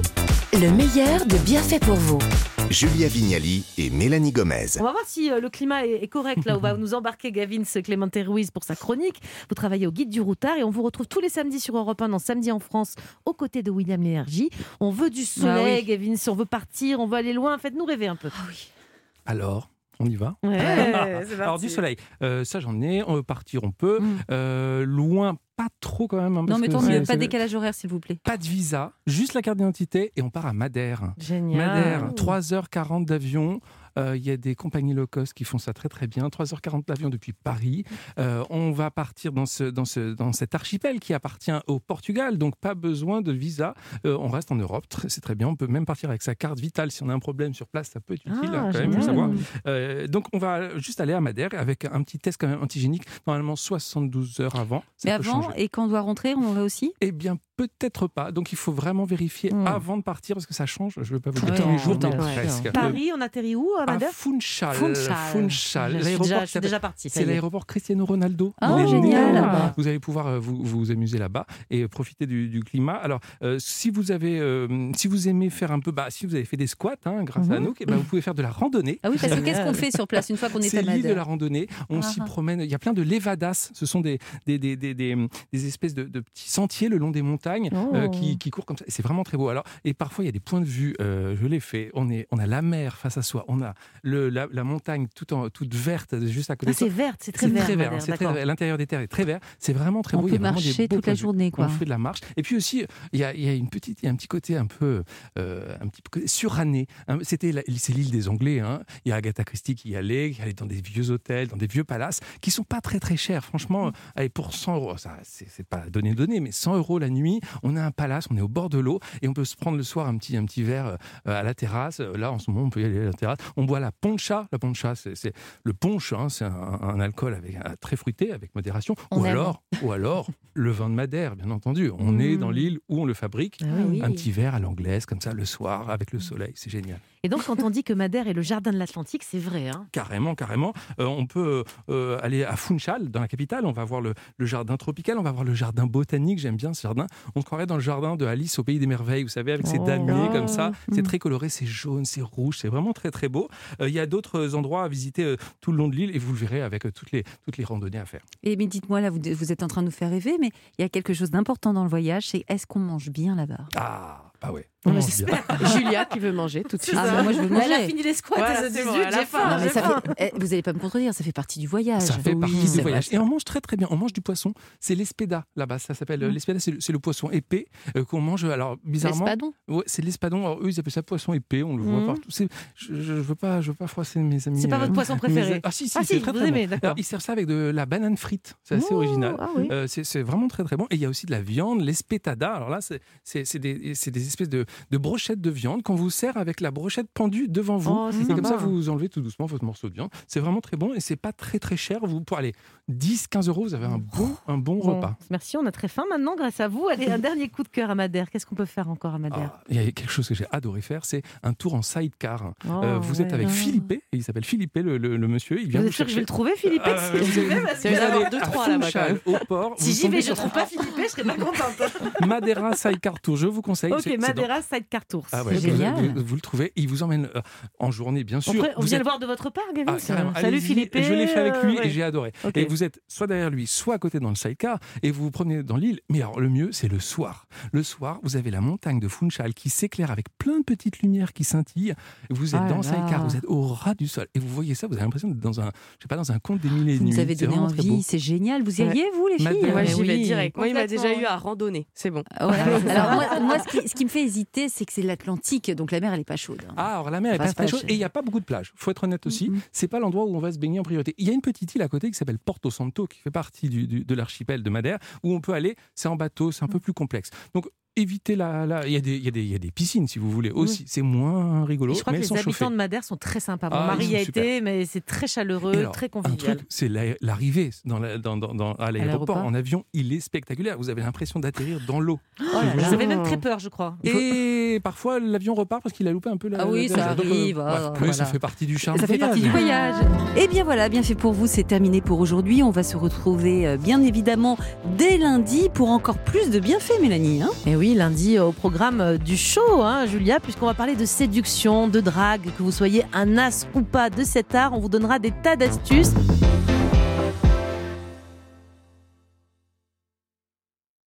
Le meilleur de Bienfait pour vous. Julia Vignali et Mélanie Gomez. On va voir si euh, le climat est, est correct. Là, on va nous embarquer Gavin Clémente Ruiz pour sa chronique. Vous travaillez au Guide du Routard et on vous retrouve tous les samedis sur Europe un dans Samedi en France aux côtés de William Lénergie. On veut du soleil, ah oui. Gavin, si on veut partir, on veut aller loin. Faites-nous rêver un peu. Ah oui. Alors on y va. Ouais, c'est parti. Alors du soleil, euh, ça j'en ai, on veut partir, on peut. Mmh. Euh, loin, pas trop quand même. Hein, non mais tant mieux, pas de décalage horaire s'il vous plaît. Pas de visa, juste la carte d'identité et on part à Madère. Génial. Madère, trois heures quarante d'avion. Il euh, y a des compagnies low cost qui font ça très très bien. trois heures quarante d'avion depuis Paris. Euh, on va partir dans, ce, dans, ce, dans cet archipel qui appartient au Portugal, donc pas besoin de visa. Euh, on reste en Europe, c'est très bien. On peut même partir avec sa carte vitale si on a un problème sur place, ça peut être utile ah, hein, quand même, faut savoir. Euh, donc on va juste aller à Madère avec un petit test quand même antigénique, normalement soixante-douze heures avant. Mais avant, changer. Et quand on doit rentrer, on va aussi ? Eh bien peut-être pas. Donc il faut vraiment vérifier mmh. avant de partir parce que ça change. Je ne veux pas vous dire tous les jours, mais presque. Paris, on atterrit où à Madère ? À Funchal. Funchal. Funchal. Je, suis déjà, je suis déjà partie. C'est l'aéroport Cristiano Ronaldo. Oh, génial. Là-bas. Vous allez pouvoir euh, vous, vous amuser là-bas et profiter du, du climat. Alors, euh, si vous avez, euh, si vous aimez faire un peu, bah, si vous avez fait des squats, hein, grâce mmh. à Anouk, eh ben, vous pouvez faire de la randonnée. Ah oui, parce que qu'est-ce qu'on fait sur place une fois qu'on est, est à Madère ? C'est l'île de la randonnée. On ah. s'y promène. Il y a plein de levadas. Ce sont des, des, des, des, des, des espèces de, de petits sentiers le long des montagnes oh. euh, qui, qui courent comme ça. Et c'est vraiment très beau. Alors, et parfois, il y a des points de vue. Euh, je l'ai fait. On, est, on a la mer face à soi. On a le, la, la montagne toute, en, toute verte juste à côté. Ah, c'est vert, c'est très vert. Très vert, Madère, c'est très vert. L'intérieur des terres est très vert. C'est vraiment très on beau. On peut marcher toute la journée, quoi. On fait de la marche. Et puis aussi, il y a, il y a une petite, il y a un petit côté un peu, euh, un petit peu suranné. C'était, la, c'est l'île des Anglais. Hein. Il y a Agatha Christie qui y allait, qui allait dans des vieux hôtels, dans des vieux palaces, qui sont pas très très chers. Franchement, allez, pour cent euros, ça, c'est, c'est pas donné donné, mais cent euros la nuit, on a un palace, on est au bord de l'eau et on peut se prendre le soir un petit, un petit verre euh, à la terrasse. Là, en ce moment, on peut y aller à la terrasse. On boit la poncha. La poncha, c'est, c'est le punch, hein, c'est un, un alcool avec un, très fruité, avec modération. On ou aime. alors, ou alors le vin de Madère, bien entendu. On mmh. est dans l'île où on le fabrique. Ah oui. Un petit verre à l'anglaise, comme ça, le soir, avec le soleil, c'est génial. Et donc, quand on dit que Madère est le jardin de l'Atlantique, c'est vrai. Hein carrément, carrément. Euh, on peut euh, aller à Funchal, dans la capitale. On va voir le, le jardin tropical, on va voir le jardin botanique. J'aime bien ce jardin. On se croirait dans le jardin de Alice au Pays des Merveilles, vous savez, avec ses oh. damiers comme ça. C'est très coloré, c'est jaune, c'est rouge, c'est vraiment très, très beau. Il euh, y a d'autres endroits à visiter euh, tout le long de l'île et vous le verrez avec euh, toutes, les, toutes les randonnées à faire. Et mais dites-moi, là, vous, vous êtes en train de nous faire rêver, mais il y a quelque chose d'important dans le voyage, c'est est-ce qu'on mange bien là-bas ? Ah bah ouais. On j'espère. Julia qui veut manger tout de suite. Ah, bah moi je veux manger. Elle a fini les squats. Voilà, à c'est bon, j'ai faim. Non, mais ça fait... Vous n'allez pas me contredire, ça fait partie du voyage. Ça fait oui, partie du voyage. Vrai. Et on mange très très bien. On mange du poisson. C'est l'espéda là-bas. Ça s'appelle mmh. l'espéda. C'est le, c'est le poisson épais euh, qu'on mange. Alors bizarrement. L'espadon. Ouais, c'est l'espadon. Alors, eux ils appellent ça poisson épais. On le voit mmh. partout. C'est, je, je veux pas, je veux pas froisser mes amis. C'est pas votre poisson préféré. Mes... Ah si si. Ah, c'est si très, vous très aimez. Bon. D'accord. Alors, ils servent ça avec de la banane frite. C'est assez oh, original. Ah, oui. euh, c'est, c'est vraiment très très bon. Et il y a aussi de la viande, l'espetada. Alors là, c'est, c'est, c'est, des, c'est des espèces de, de brochettes de viande qu'on vous sert avec la brochette pendue devant vous. Oh, c'est et comme ça, hein. vous enlevez tout doucement votre morceau de viande. C'est vraiment très bon et c'est pas très très cher. Vous pour aller dix à quinze euros, vous avez un bon, un bon, bon repas. Merci, on a très faim maintenant grâce à vous. Allez, un dernier coup de cœur à Madère. Qu'est-ce qu'on peut faire encore à Madère ? Ah, il y a quelque chose que j'ai adoré faire, c'est un tour en sidecar. Oh, euh, vous ouais, êtes avec non. Philippe, et il s'appelle Philippe, le, le, le monsieur. Il vient vous vous êtes sûr que chercher. je vais le trouver, Philippe euh, si vous allez, c'est avoir deux trois là-bas quand même. Au port. Si j'y vais, je ne trouve pas Philippe, je serais pas contente. Madeira Sidecar Tour, je vous conseille. Ok, c'est, Madeira c'est Sidecar Tour. Ah ouais, c'est génial. Vous, vous, vous le trouvez, il vous emmène euh, en journée, bien sûr. On, pourrait, on vous vient êtes... le voir de votre part, Gavin. Ah, Salut allez-y, Philippe. Je l'ai fait avec lui euh, et ouais. j'ai adoré. Okay. Et vous êtes soit derrière lui, soit à côté dans le sidecar, et vous vous promenez dans l'île. Mais alors, le mieux, c'est le soir. Le soir, vous avez la montagne de Funchal qui s'éclaire avec plein de petites lumières qui scintillent. Vous êtes ah dans le sidecar, vous êtes au ras du sol. Et vous voyez ça, vous avez l'impression d'être dans un, je sais pas, dans un conte des mille et une nuits. Vous avez donné envie, c'est génial. Vous y alliez, vous, les filles ? Moi, j'y vais oui. direct. Moi, il m'a déjà eu à randonner. C'est bon. Ouais. Alors, moi, moi ce, qui, ce qui me fait hésiter, c'est que c'est l'Atlantique, donc la mer, elle n'est pas chaude. Hein. Ah, alors la mer, elle n'est pas très chaude. Et il n'y a pas beaucoup de plages. Il faut être honnête aussi. Mm-hmm. C'est pas l'endroit où on va se baigner en priorité. Il y a une petite île à côté qui s'appelle Porto Santo, qui fait partie du, du, de l'archipel de Madère, où on peut aller. C'est en bateau, c'est un peu plus complexe. Donc, évitez la, la... Il, y a des, il, y a des, il y a des piscines, si vous voulez, aussi. Oui. C'est moins rigolo. Et je crois mais que les habitants chauffés. de Madère sont très sympas. Bon, Ah, Marie y a super. été, mais c'est très chaleureux, alors, très convivial. Un truc, c'est la, l'arrivée dans la, dans, dans, dans, à, l'aéroport, à l'aéroport en avion. Il est spectaculaire. Vous avez l'impression d'atterrir dans l'eau. Oh là là. Vous avez même très peur, je crois. Et parfois, l'avion repart parce qu'il a loupé un peu la. Ah oui, la, ça la, arrive. Donc, euh, ah, bref, voilà. oui, ça fait partie du charme. Ça fait voyage. partie du voyage. Et bien voilà, bien fait pour vous, c'est terminé pour aujourd'hui. On va se retrouver, bien évidemment, dès lundi pour encore plus de bienfaits, Mélanie. Hein et oui. aujourd'hui, lundi, au programme du show, hein, Julia, puisqu'on va parler de séduction, de drague, que vous soyez un as ou pas de cet art, on vous donnera des tas d'astuces.